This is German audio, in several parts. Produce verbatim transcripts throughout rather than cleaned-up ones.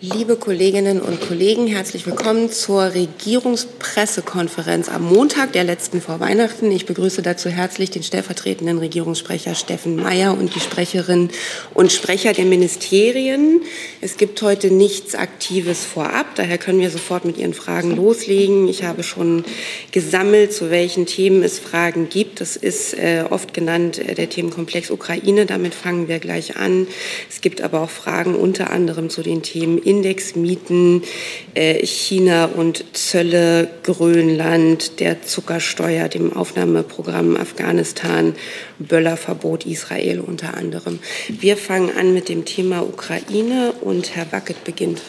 Liebe Kolleginnen und Kollegen, herzlich willkommen zur Regierungspressekonferenz am Montag, der letzten vor Weihnachten. Ich begrüße dazu herzlich den stellvertretenden Regierungssprecher Steffen Mayer und die Sprecherinnen und Sprecher der Ministerien. Es gibt heute nichts Aktives vorab, daher können wir sofort mit Ihren Fragen loslegen. Ich habe schon gesammelt, zu welchen Themen es Fragen gibt. Das ist äh, oft genannt äh, der Themenkomplex Ukraine, damit fangen wir gleich an. Es gibt aber auch Fragen unter anderem zu den Themen Indexmieten, äh, China und Zölle, Grönland, der Zuckersteuer, dem Aufnahmeprogramm Afghanistan, Böllerverbot Israel unter anderem. Wir fangen an mit dem Thema Ukraine und Herr Wackett beginnt.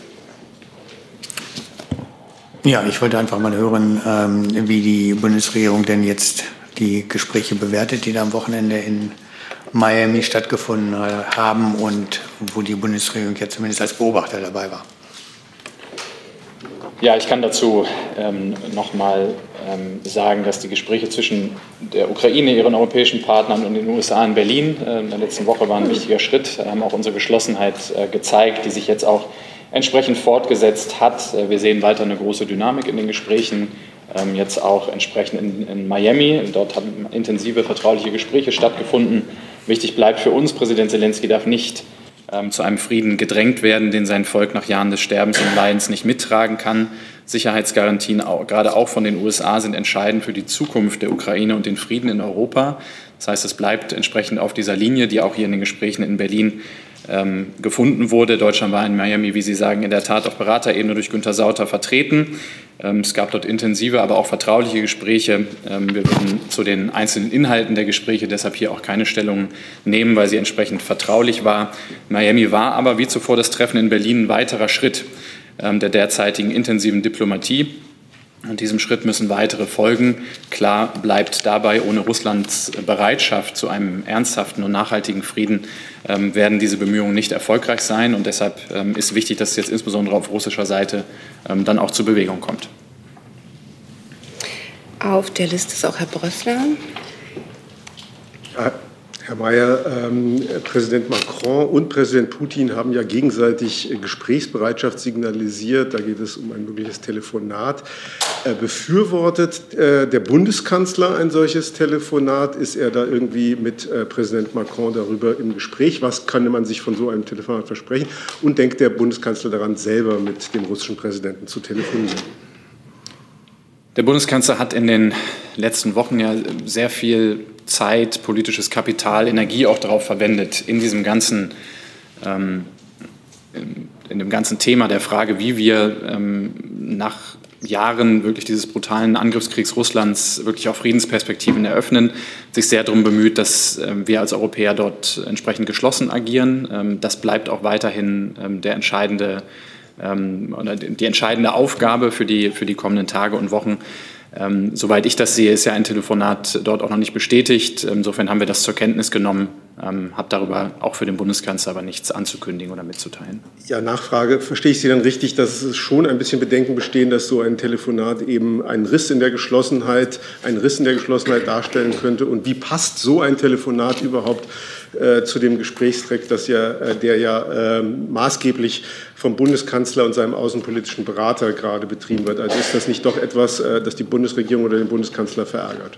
Ja, ich wollte einfach mal hören, ähm, wie die Bundesregierung denn jetzt die Gespräche bewertet, die da am Wochenende in Miami stattgefunden haben und wo die Bundesregierung ja zumindest als Beobachter dabei war. Ja, ich kann dazu ähm, noch mal ähm, sagen, dass die Gespräche zwischen der Ukraine, ihren europäischen Partnern und den U S A in Berlin äh, in der letzten Woche waren ein wichtiger Schritt, haben auch unsere Geschlossenheit äh, gezeigt, die sich jetzt auch entsprechend fortgesetzt hat. Äh, wir sehen weiter eine große Dynamik in den Gesprächen. Ähm, jetzt auch entsprechend in, in Miami. Dort haben intensive vertrauliche Gespräche stattgefunden. Wichtig bleibt für uns, Präsident Zelensky darf nicht ähm, zu einem Frieden gedrängt werden, den sein Volk nach Jahren des Sterbens und Leidens nicht mittragen kann. Sicherheitsgarantien, auch, gerade auch von den U S A, sind entscheidend für die Zukunft der Ukraine und den Frieden in Europa. Das heißt, es bleibt entsprechend auf dieser Linie, die auch hier in den Gesprächen in Berlin ähm, gefunden wurde. Deutschland war in Miami, wie Sie sagen, in der Tat auf Beraterebene durch Günther Sauter vertreten. Ähm, es gab dort intensive, aber auch vertrauliche Gespräche. Ähm, wir würden zu den einzelnen Inhalten der Gespräche deshalb hier auch keine Stellung nehmen, weil sie entsprechend vertraulich war. Miami war aber wie zuvor das Treffen in Berlin ein weiterer Schritt ähm, der derzeitigen intensiven Diplomatie. Und diesem Schritt müssen weitere folgen. Klar bleibt dabei, ohne Russlands Bereitschaft zu einem ernsthaften und nachhaltigen Frieden ähm, werden diese Bemühungen nicht erfolgreich sein. Und deshalb ähm, ist wichtig, dass es jetzt insbesondere auf russischer Seite ähm, dann auch zur Bewegung kommt. Auf der Liste ist auch Herr Brössler. Ja. Herr Mayer, ähm, Präsident Macron und Präsident Putin haben ja gegenseitig Gesprächsbereitschaft signalisiert. Da geht es um ein mögliches Telefonat. Äh, befürwortet äh, der Bundeskanzler ein solches Telefonat? Ist er da irgendwie mit äh, Präsident Macron darüber im Gespräch? Was kann man sich von so einem Telefonat versprechen? Und denkt der Bundeskanzler daran, selber mit dem russischen Präsidenten zu telefonieren? Der Bundeskanzler hat in den letzten Wochen ja sehr viel Zeit, politisches Kapital, Energie auch darauf verwendet, in diesem ganzen, ähm, in, in dem ganzen Thema der Frage, wie wir ähm, nach Jahren wirklich dieses brutalen Angriffskriegs Russlands wirklich auch Friedensperspektiven eröffnen, sich sehr darum bemüht, dass ähm, wir als Europäer dort entsprechend geschlossen agieren. Ähm, das bleibt auch weiterhin ähm, der entscheidende ähm, oder die entscheidende Aufgabe für die, für die kommenden Tage und Wochen. Ähm, soweit ich das sehe, ist ja ein Telefonat dort auch noch nicht bestätigt. Insofern haben wir das zur Kenntnis genommen, ähm, habe darüber auch für den Bundeskanzler aber nichts anzukündigen oder mitzuteilen. Ja, Nachfrage. Verstehe ich Sie dann richtig, dass es schon ein bisschen Bedenken bestehen, dass so ein Telefonat eben einen Riss in der Geschlossenheit, einen Riss in der Geschlossenheit darstellen könnte? Und wie passt so ein Telefonat überhaupt äh, zu dem Gesprächstrack, das ja, äh, der ja äh, maßgeblich vom Bundeskanzler und seinem außenpolitischen Berater gerade betrieben wird? Also ist das nicht doch etwas, äh, das die Bundesregierung oder den Bundeskanzler verärgert?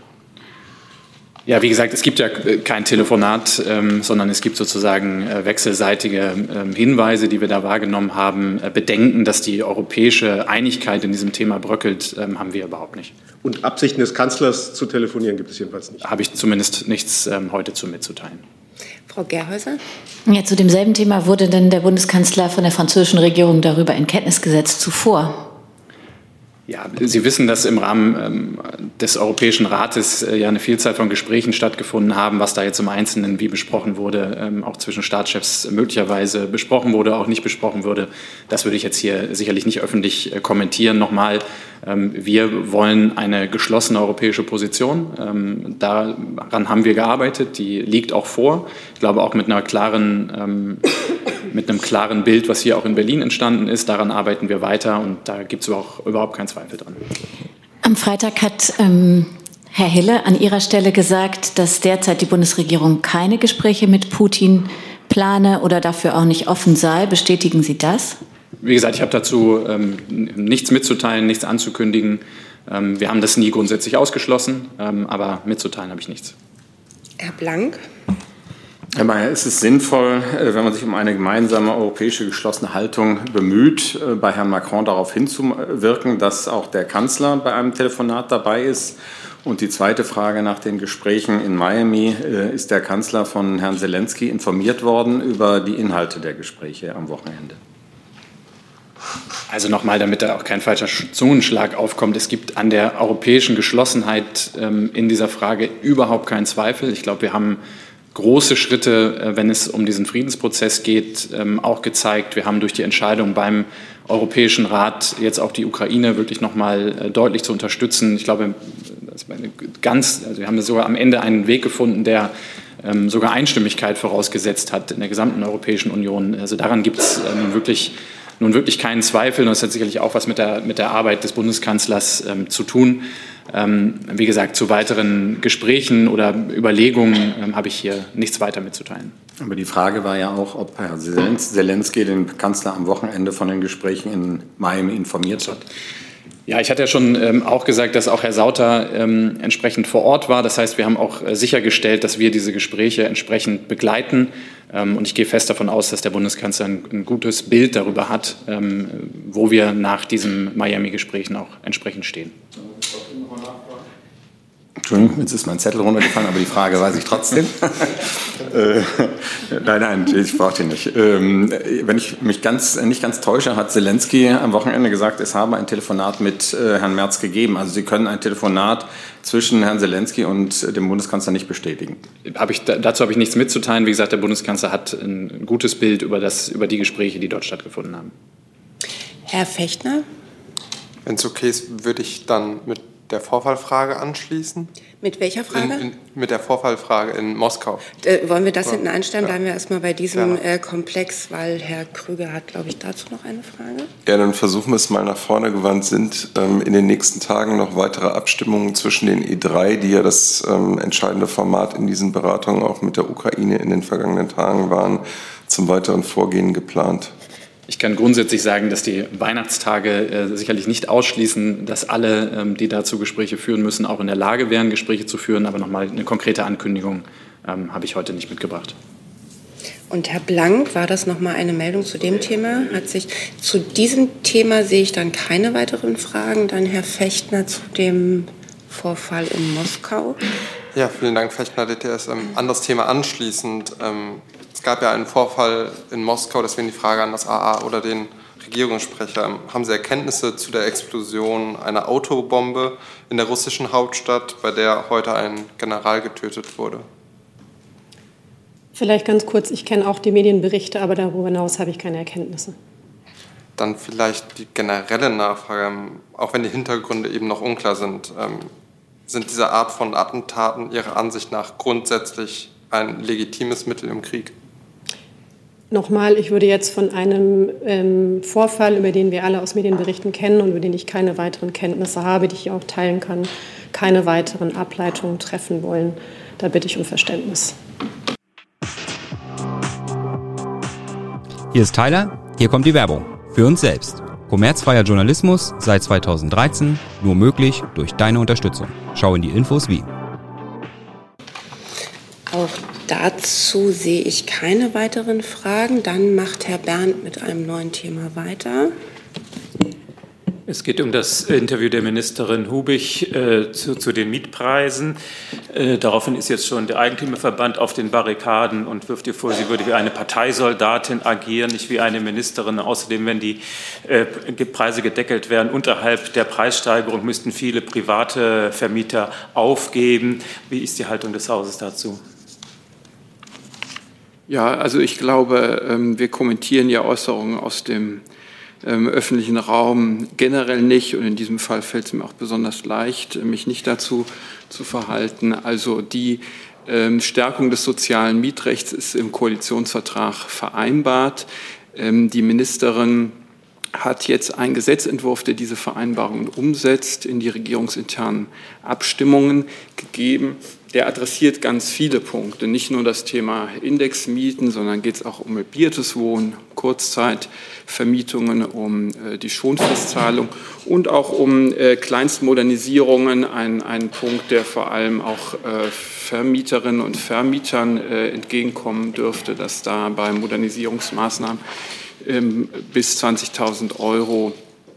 Ja, wie gesagt, es gibt ja kein Telefonat, ähm, sondern es gibt sozusagen äh, wechselseitige äh, Hinweise, die wir da wahrgenommen haben. Äh, Bedenken, dass die europäische Einigkeit in diesem Thema bröckelt, ähm, haben wir überhaupt nicht. Und Absichten des Kanzlers zu telefonieren gibt es jedenfalls nicht? Habe ich zumindest nichts ähm, heute zu mitzuteilen. Frau Gerhäuser? Ja, zu demselben Thema wurde denn der Bundeskanzler von der französischen Regierung darüber in Kenntnis gesetzt zuvor? Ja, Sie wissen, dass im Rahmen ähm, des Europäischen Rates äh, ja eine Vielzahl von Gesprächen stattgefunden haben, was da jetzt im Einzelnen wie besprochen wurde, ähm, auch zwischen Staatschefs möglicherweise besprochen wurde, auch nicht besprochen wurde. Das würde ich jetzt hier sicherlich nicht öffentlich äh, kommentieren. Nochmal, ähm, wir wollen eine geschlossene europäische Position. Ähm, daran haben wir gearbeitet, die liegt auch vor. Ich glaube auch mit einer klaren ähm, mit einem klaren Bild, was hier auch in Berlin entstanden ist. Daran arbeiten wir weiter und da gibt es auch überhaupt keinen Zweifel dran. Am Freitag hat ähm, Herr Hille an Ihrer Stelle gesagt, dass derzeit die Bundesregierung keine Gespräche mit Putin plane oder dafür auch nicht offen sei. Bestätigen Sie das? Wie gesagt, ich habe dazu ähm, nichts mitzuteilen, nichts anzukündigen. Ähm, wir haben das nie grundsätzlich ausgeschlossen, ähm, aber mitzuteilen habe ich nichts. Herr Blank. Herr Mayer, ist es sinnvoll, wenn man sich um eine gemeinsame europäische geschlossene Haltung bemüht, bei Herrn Macron darauf hinzuwirken, dass auch der Kanzler bei einem Telefonat dabei ist? Und die zweite Frage nach den Gesprächen in Miami: Ist der Kanzler von Herrn Zelensky informiert worden über die Inhalte der Gespräche am Wochenende? Also nochmal, damit da auch kein falscher Zungenschlag aufkommt. Es gibt an der europäischen Geschlossenheit ähm, in dieser Frage überhaupt keinen Zweifel. Ich glaube, wir haben große Schritte, wenn es um diesen Friedensprozess geht, auch gezeigt. Wir haben durch die Entscheidung beim Europäischen Rat jetzt auch die Ukraine wirklich noch mal deutlich zu unterstützen. Ich glaube, das war eine ganz, also wir haben sogar am Ende einen Weg gefunden, der sogar Einstimmigkeit vorausgesetzt hat in der gesamten Europäischen Union. Also daran gibt es nun wirklich, nun wirklich keinen Zweifel. Und das hat sicherlich auch was mit der, mit der Arbeit des Bundeskanzlers ähm, zu tun. Ähm, wie gesagt, zu weiteren Gesprächen oder Überlegungen ähm, habe ich hier nichts weiter mitzuteilen. Aber die Frage war ja auch, ob Herr Zelensky den Kanzler am Wochenende von den Gesprächen in Miami informiert hat. Ja, ich hatte ja schon ähm, auch gesagt, dass auch Herr Sauter ähm, entsprechend vor Ort war. Das heißt, wir haben auch äh, sichergestellt, dass wir diese Gespräche entsprechend begleiten. Ähm, und ich gehe fest davon aus, dass der Bundeskanzler ein, ein gutes Bild darüber hat, ähm, wo wir nach diesen Miami-Gesprächen auch entsprechend stehen. Entschuldigung, jetzt ist mein Zettel runtergefallen, aber die Frage weiß ich trotzdem. äh, nein, nein, ich brauche den nicht. Ähm, wenn ich mich ganz, nicht ganz täusche, hat Zelensky am Wochenende gesagt, es habe ein Telefonat mit äh, Herrn Merz gegeben. Also Sie können ein Telefonat zwischen Herrn Zelensky und dem Bundeskanzler nicht bestätigen. Hab ich, dazu habe ich nichts mitzuteilen. Wie gesagt, der Bundeskanzler hat ein gutes Bild über, das, über die Gespräche, die dort stattgefunden haben. Herr Fechtner? Wenn es okay ist, würde ich dann mit der Vorfallfrage anschließen. Mit welcher Frage? In, in, mit der Vorfallfrage in Moskau. Äh, wollen wir das ja. hinten einstellen? Ja. Bleiben wir erstmal bei diesem äh, Komplex, weil Herr Krüger hat, glaube ich, dazu noch eine Frage. Ja, dann versuchen wir es mal nach vorne gewandt. Sind ähm, in den nächsten Tagen noch weitere Abstimmungen zwischen den E drei, die ja das ähm, entscheidende Format in diesen Beratungen auch mit der Ukraine in den vergangenen Tagen waren, zum weiteren Vorgehen geplant? Ich kann grundsätzlich sagen, dass die Weihnachtstage äh, sicherlich nicht ausschließen, dass alle, ähm, die dazu Gespräche führen müssen, auch in der Lage wären, Gespräche zu führen. Aber nochmal eine konkrete Ankündigung ähm, habe ich heute nicht mitgebracht. Und Herr Blank, war das nochmal eine Meldung zu dem Thema? Hat sich zu diesem Thema sehe ich dann keine weiteren Fragen. Dann Herr Fechtner zu dem Vorfall in Moskau. Ja, vielen Dank, Fechtner, D T S. Ähm, anderes Thema anschließend. Ähm, Es gab ja einen Vorfall in Moskau, deswegen die Frage an das A A oder den Regierungssprecher. Haben Sie Erkenntnisse zu der Explosion einer Autobombe in der russischen Hauptstadt, bei der heute ein General getötet wurde? Vielleicht ganz kurz, ich kenne auch die Medienberichte, aber darüber hinaus habe ich keine Erkenntnisse. Dann vielleicht die generelle Nachfrage, auch wenn die Hintergründe eben noch unklar sind. Sind diese Art von Attentaten Ihrer Ansicht nach grundsätzlich ein legitimes Mittel im Krieg? Nochmal, ich würde jetzt von einem ähm, Vorfall, über den wir alle aus Medienberichten kennen und über den ich keine weiteren Kenntnisse habe, die ich auch teilen kann, keine weiteren Ableitungen treffen wollen. Da bitte ich um Verständnis. Hier ist Tyler, hier kommt die Werbung. Für uns selbst. Kommerzfreier Journalismus seit zweitausenddreizehn, nur möglich durch deine Unterstützung. Schau in die Infos wie. Auch dazu sehe ich keine weiteren Fragen. Dann macht Herr Berndt mit einem neuen Thema weiter. Es geht um das Interview der Ministerin Hubig äh, zu, zu den Mietpreisen. Äh, daraufhin ist jetzt schon der Eigentümerverband auf den Barrikaden und wirft ihr vor, sie würde wie eine Parteisoldatin agieren, nicht wie eine Ministerin. Außerdem, wenn die äh, Preise gedeckelt werden, unterhalb der Preissteigerung müssten viele private Vermieter aufgeben. Wie ist die Haltung des Hauses dazu? Ja, also ich glaube, wir kommentieren ja Äußerungen aus dem öffentlichen Raum generell nicht. Und in diesem Fall fällt es mir auch besonders leicht, mich nicht dazu zu verhalten. Also die Stärkung des sozialen Mietrechts ist im Koalitionsvertrag vereinbart. Die Ministerin hat jetzt einen Gesetzentwurf, der diese Vereinbarungen umsetzt, in die regierungsinternen Abstimmungen gegeben. Der adressiert ganz viele Punkte, nicht nur das Thema Indexmieten, sondern geht es auch um möbliertes Wohnen, Kurzzeitvermietungen, um äh, die Schonfristzahlung und auch um äh, Kleinstmodernisierungen, ein, ein Punkt, der vor allem auch äh, Vermieterinnen und Vermietern äh, entgegenkommen dürfte, dass da bei Modernisierungsmaßnahmen ähm, bis zwanzigtausend Euro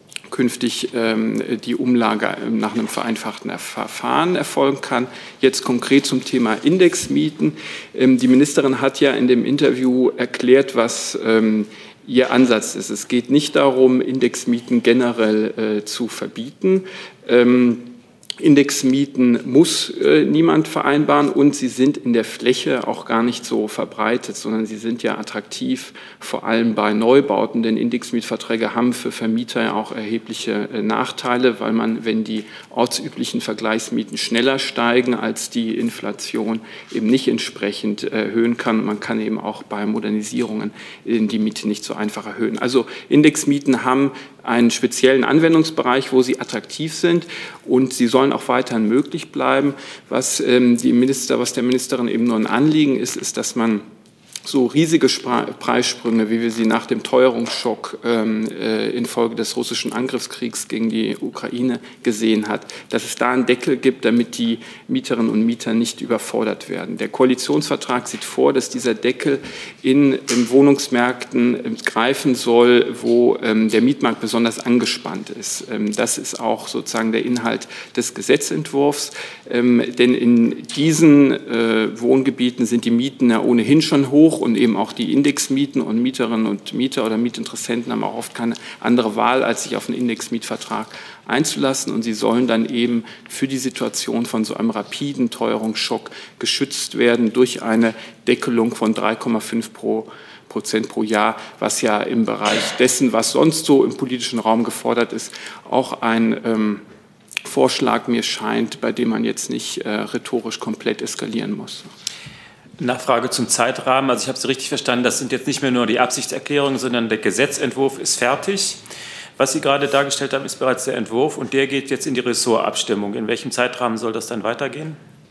künftig ähm, die Umlage nach einem vereinfachten Verfahren erfolgen kann. Jetzt konkret zum Thema Indexmieten. Ähm, die Ministerin hat ja in dem Interview erklärt, was ähm, ihr Ansatz ist. Es geht nicht darum, Indexmieten generell äh, zu verbieten. Ähm, Indexmieten muss äh, niemand vereinbaren und sie sind in der Fläche auch gar nicht so verbreitet, sondern sie sind ja attraktiv, vor allem bei Neubauten, denn Indexmietverträge haben für Vermieter ja auch erhebliche äh, Nachteile, weil man, wenn die ortsüblichen Vergleichsmieten schneller steigen als die Inflation, eben nicht entsprechend äh, erhöhen kann. Man kann eben auch bei Modernisierungen äh, die Miete nicht so einfach erhöhen. Also Indexmieten haben einen speziellen Anwendungsbereich, wo sie attraktiv sind und sie sollen auch weiterhin möglich bleiben. Was, ähm, die Minister, was der Ministerin eben nur ein Anliegen ist, ist, dass man so riesige Preissprünge, wie wir sie nach dem Teuerungsschock ähm, äh, infolge des russischen Angriffskriegs gegen die Ukraine gesehen hat, dass es da einen Deckel gibt, damit die Mieterinnen und Mieter nicht überfordert werden. Der Koalitionsvertrag sieht vor, dass dieser Deckel in, in Wohnungsmärkten äh, greifen soll, wo ähm, der Mietmarkt besonders angespannt ist. Ähm, das ist auch sozusagen der Inhalt des Gesetzentwurfs, ähm, denn in diesen äh, Wohngebieten sind die Mieten ja ohnehin schon hoch und eben auch die Indexmieten und Mieterinnen und Mieter oder Mietinteressenten haben auch oft keine andere Wahl, als sich auf einen Indexmietvertrag einzulassen und sie sollen dann eben für die Situation von so einem rapiden Teuerungsschock geschützt werden durch eine Deckelung von drei Komma fünf Prozent pro Jahr, was ja im Bereich dessen, was sonst so im politischen Raum gefordert ist, auch ein ähm, Vorschlag mir scheint, bei dem man jetzt nicht äh, rhetorisch komplett eskalieren muss. Nachfrage zum Zeitrahmen. Also ich habe Sie richtig verstanden, das sind jetzt nicht mehr nur die Absichtserklärungen, sondern der Gesetzentwurf ist fertig. Was Sie gerade dargestellt haben, ist bereits der Entwurf und der geht jetzt in die Ressortabstimmung. In welchem Zeitrahmen soll das dann weitergehen?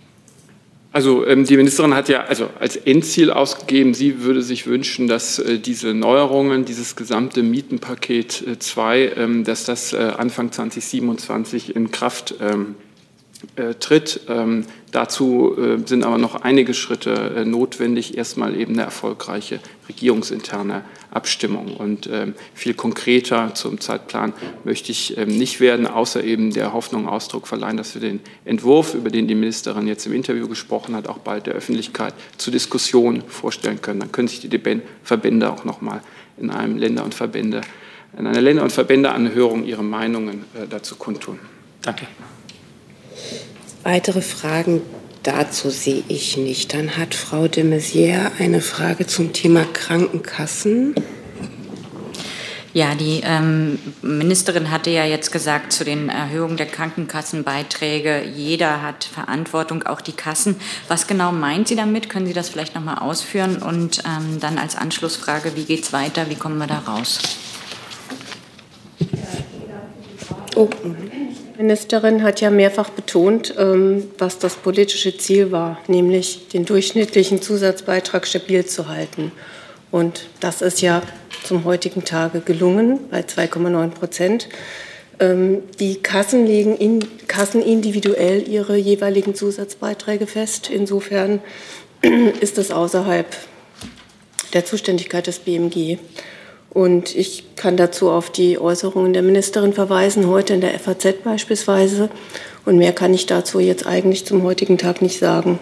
Also ähm, die Ministerin hat ja also als Endziel ausgegeben, sie würde sich wünschen, dass äh, diese Neuerungen, dieses gesamte Mietenpaket zwei, äh, ähm, dass das äh, Anfang zweitausendsiebenundzwanzig in Kraft ähm, äh, tritt. Ähm, dazu äh, sind aber noch einige Schritte äh, notwendig. Erstmal eben eine erfolgreiche regierungsinterne Abstimmung. Und ähm, viel konkreter zum Zeitplan möchte ich ähm, nicht werden, außer eben der Hoffnung Ausdruck verleihen, dass wir den Entwurf, über den die Ministerin jetzt im Interview gesprochen hat, auch bald der Öffentlichkeit zur Diskussion vorstellen können. Dann können sich die Verbände auch noch mal in einem Länder- und Verbände, in einer Länder- und Verbändeanhörung ihre Meinungen äh, dazu kundtun. Danke. Weitere Fragen dazu sehe ich nicht. Dann hat Frau de Maizière eine Frage zum Thema Krankenkassen. Ja, die ähm, Ministerin hatte ja jetzt gesagt, zu den Erhöhungen der Krankenkassenbeiträge, jeder hat Verantwortung, auch die Kassen. Was genau meint sie damit? Können Sie das vielleicht noch mal ausführen? Und ähm, dann als Anschlussfrage, wie geht es weiter? Wie kommen wir da raus? Oh. Die Ministerin hat ja mehrfach betont, was das politische Ziel war, nämlich den durchschnittlichen Zusatzbeitrag stabil zu halten. Und das ist ja zum heutigen Tage gelungen bei zwei Komma neun Prozent. Die Kassen legen in, Kassen individuell ihre jeweiligen Zusatzbeiträge fest. Insofern ist es außerhalb der Zuständigkeit des B M G. Und ich kann dazu auf die Äußerungen der Ministerin verweisen, heute in der F A Z beispielsweise. Und mehr kann ich dazu jetzt eigentlich zum heutigen Tag nicht sagen.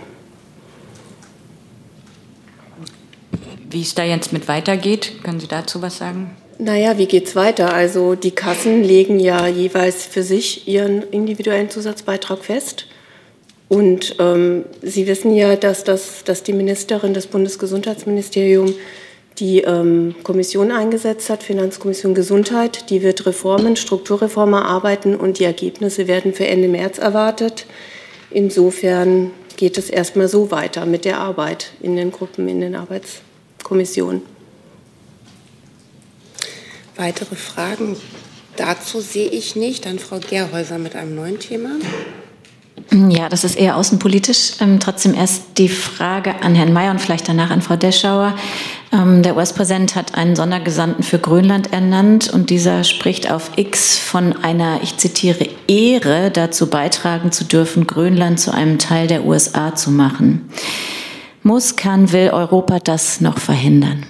Wie es da jetzt mit weitergeht, können Sie dazu was sagen? Naja, wie geht es weiter? Also die Kassen legen ja jeweils für sich ihren individuellen Zusatzbeitrag fest. Und ähm, Sie wissen ja, dass, das, dass die Ministerin, das Bundesgesundheitsministerium, die ähm, Kommission eingesetzt hat, Finanzkommission Gesundheit. Die wird Reformen, Strukturreformen erarbeiten und die Ergebnisse werden für Ende März erwartet. Insofern geht es erstmal so weiter mit der Arbeit in den Gruppen, in den Arbeitskommissionen. Weitere Fragen dazu sehe ich nicht. Dann Frau Gerhäuser mit einem neuen Thema. Ja, das ist eher außenpolitisch. Ähm, trotzdem erst die Frage an Herrn Mayer und vielleicht danach an Frau Deschauer. Ähm, der U S-Präsident hat einen Sondergesandten für Grönland ernannt und dieser spricht auf X von einer, ich zitiere, Ehre, dazu beitragen zu dürfen, Grönland zu einem Teil der U S A zu machen. Muss, kann, will Europa das noch verhindern?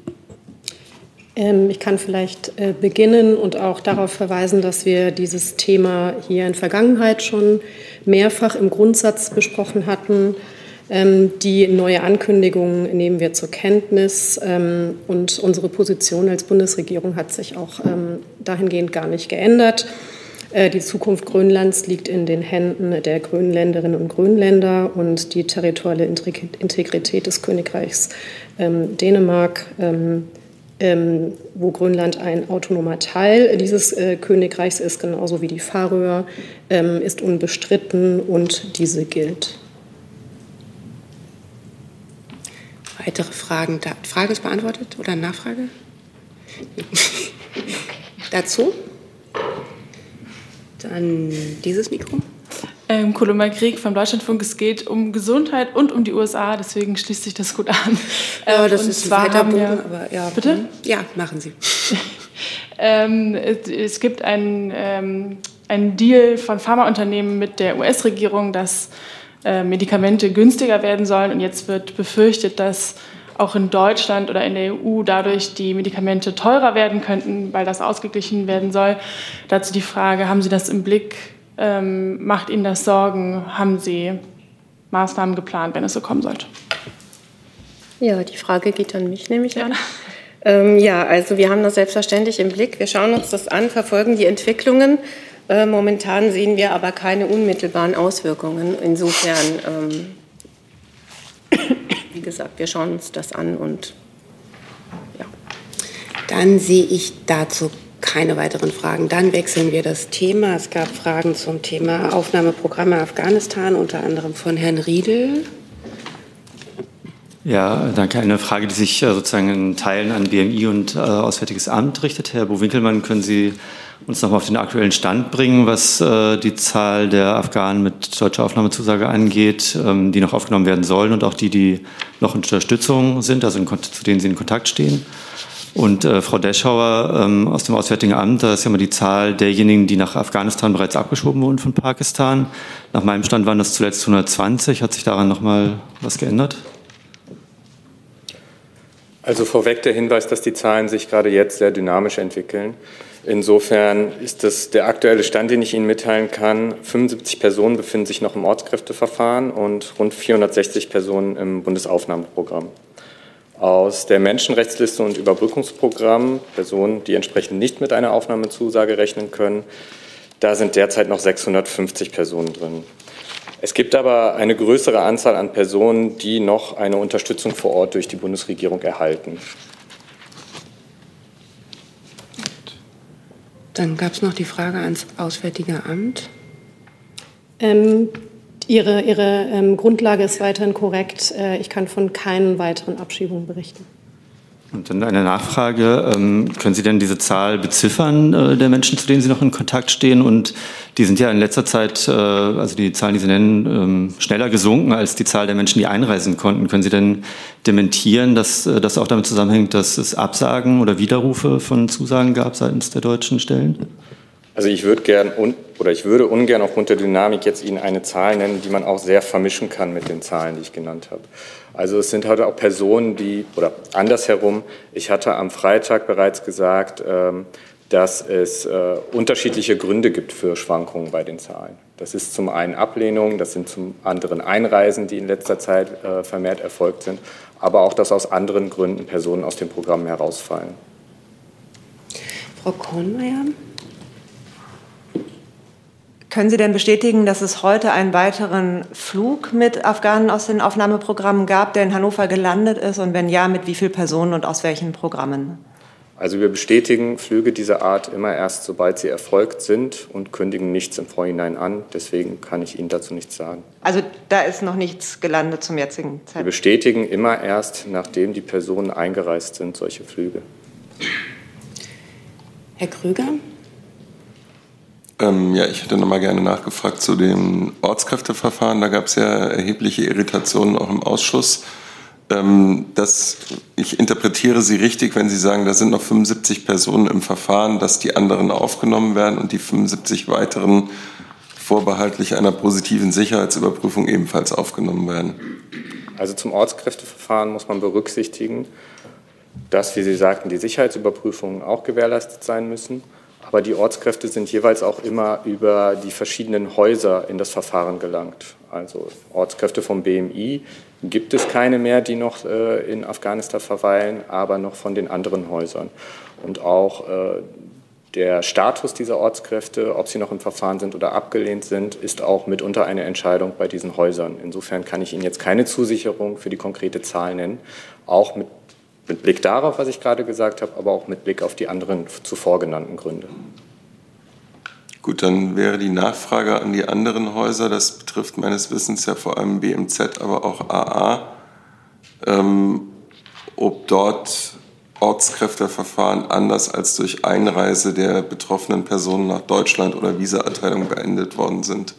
Ich kann vielleicht beginnen und auch darauf verweisen, dass wir dieses Thema hier in Vergangenheit schon mehrfach im Grundsatz besprochen hatten. Die neue Ankündigung nehmen wir zur Kenntnis und unsere Position als Bundesregierung hat sich auch dahingehend gar nicht geändert. Die Zukunft Grönlands liegt in den Händen der Grönländerinnen und Grönländer und die territoriale Integrität des Königreichs Dänemark, Ähm, wo Grönland ein autonomer Teil dieses äh, Königreichs ist, genauso wie die Färöer, ähm, ist unbestritten und diese gilt. Weitere Fragen? Da, Frage ist beantwortet oder Nachfrage? Dazu? Dann dieses Mikro. Ähm, Koloma Krieg vom Deutschlandfunk. Es geht um Gesundheit und um die U S A, deswegen schließt sich das gut an. Ja, das und ist ein weiter Bogen, wir, aber ja. Bitte? Ja, machen Sie. ähm, es, es gibt einen, ähm, einen Deal von Pharmaunternehmen mit der U S-Regierung, dass äh, Medikamente günstiger werden sollen und jetzt wird befürchtet, dass auch in Deutschland oder in der E U dadurch die Medikamente teurer werden könnten, weil das ausgeglichen werden soll. Dazu die Frage, haben Sie das im Blick? Ähm, macht Ihnen das Sorgen? Haben Sie Maßnahmen geplant, wenn es so kommen sollte? Ja, die Frage geht an mich, nehme ich ja. an. Ähm, ja, also wir haben das selbstverständlich im Blick. Wir schauen uns das an, verfolgen die Entwicklungen. Äh, momentan sehen wir aber keine unmittelbaren Auswirkungen. Insofern, ähm, wie gesagt, wir schauen uns das an und ja. Dann sehe ich dazu keine weiteren Fragen. Dann wechseln wir das Thema. Es gab Fragen zum Thema Aufnahmeprogramme Afghanistan, unter anderem von Herrn Riedel. Ja, danke. Eine Frage, die sich sozusagen in Teilen an B M I und äh, Auswärtiges Amt richtet. Herr Bo-Winkelmann, können Sie uns noch mal auf den aktuellen Stand bringen, was äh, die Zahl der Afghanen mit deutscher Aufnahmezusage angeht, ähm, die noch aufgenommen werden sollen und auch die, die noch in Unterstützung sind, also in, zu denen Sie in Kontakt stehen? Und äh, Frau Deschauer ähm, aus dem Auswärtigen Amt, da ist ja mal die Zahl derjenigen, die nach Afghanistan bereits abgeschoben wurden von Pakistan. Nach meinem Stand waren das zuletzt hundertzwanzig. Hat sich daran noch mal was geändert? Also vorweg der Hinweis, dass die Zahlen sich gerade jetzt sehr dynamisch entwickeln. Insofern ist das der aktuelle Stand, den ich Ihnen mitteilen kann. fünfundsiebzig Personen befinden sich noch im Ortskräfteverfahren und rund vierhundertsechzig Personen im Bundesaufnahmeprogramm. Aus der Menschenrechtsliste und Überbrückungsprogramm, Personen, die entsprechend nicht mit einer Aufnahmezusage rechnen können, da sind derzeit noch sechshundertfünfzig Personen drin. Es gibt aber eine größere Anzahl an Personen, die noch eine Unterstützung vor Ort durch die Bundesregierung erhalten. Dann gab es noch die Frage ans Auswärtige Amt. Ähm, Ihre Ihre ähm, Grundlage ist weiterhin korrekt. Äh, ich kann von keinen weiteren Abschiebungen berichten. Und dann eine Nachfrage. Ähm, können Sie denn diese Zahl beziffern äh, der Menschen, zu denen Sie noch in Kontakt stehen? Und die sind ja in letzter Zeit, äh, also die Zahlen, die Sie nennen, ähm, schneller gesunken als die Zahl der Menschen, die einreisen konnten. Können Sie denn dementieren, dass äh, das auch damit zusammenhängt, dass es Absagen oder Widerrufe von Zusagen gab seitens der deutschen Stellen? Also ich würde gern un, oder ich würde ungern aufgrund der Dynamik jetzt Ihnen eine Zahl nennen, die man auch sehr vermischen kann mit den Zahlen, die ich genannt habe. Also es sind heute auch Personen, die, oder andersherum, ich hatte am Freitag bereits gesagt, ähm, dass es äh, unterschiedliche Gründe gibt für Schwankungen bei den Zahlen. Das ist zum einen Ablehnung, das sind zum anderen Einreisen, die in letzter Zeit äh, vermehrt erfolgt sind, aber auch, dass aus anderen Gründen Personen aus dem Programm herausfallen. Frau Kornmeier? Können Sie denn bestätigen, dass es heute einen weiteren Flug mit Afghanen aus den Aufnahmeprogrammen gab, der in Hannover gelandet ist? Und wenn ja, mit wie vielen Personen und aus welchen Programmen? Also wir bestätigen Flüge dieser Art immer erst, sobald sie erfolgt sind und kündigen nichts im Vorhinein an. Deswegen kann ich Ihnen dazu nichts sagen. Also da ist noch nichts gelandet zum jetzigen Zeitpunkt? Wir bestätigen immer erst, nachdem die Personen eingereist sind, solche Flüge. Herr Krüger? Ähm, ja, ich hätte noch mal gerne nachgefragt zu dem Ortskräfteverfahren. Da gab es ja erhebliche Irritationen auch im Ausschuss. Ähm, das, ich interpretiere Sie richtig, wenn Sie sagen, da sind noch fünfundsiebzig Personen im Verfahren, dass die anderen aufgenommen werden und die fünfundsiebzig weiteren vorbehaltlich einer positiven Sicherheitsüberprüfung ebenfalls aufgenommen werden. Also zum Ortskräfteverfahren muss man berücksichtigen, dass, wie Sie sagten, die Sicherheitsüberprüfungen auch gewährleistet sein müssen. Aber die Ortskräfte sind jeweils auch immer über die verschiedenen Häuser in das Verfahren gelangt. Also Ortskräfte vom B M I gibt es keine mehr, die noch äh, in Afghanistan verweilen, aber noch von den anderen Häusern. Und auch äh, der Status dieser Ortskräfte, ob sie noch im Verfahren sind oder abgelehnt sind, ist auch mitunter eine Entscheidung bei diesen Häusern. Insofern kann ich Ihnen jetzt keine Zusicherung für die konkrete Zahl nennen, auch mit Mit Blick darauf, was ich gerade gesagt habe, aber auch mit Blick auf die anderen zuvor genannten Gründe. Gut, dann wäre die Nachfrage an die anderen Häuser, das betrifft meines Wissens ja vor allem B M Z, aber auch A A, ähm, ob dort Ortskräfteverfahren anders als durch Einreise der betroffenen Personen nach Deutschland oder Visaerteilung beendet worden sind.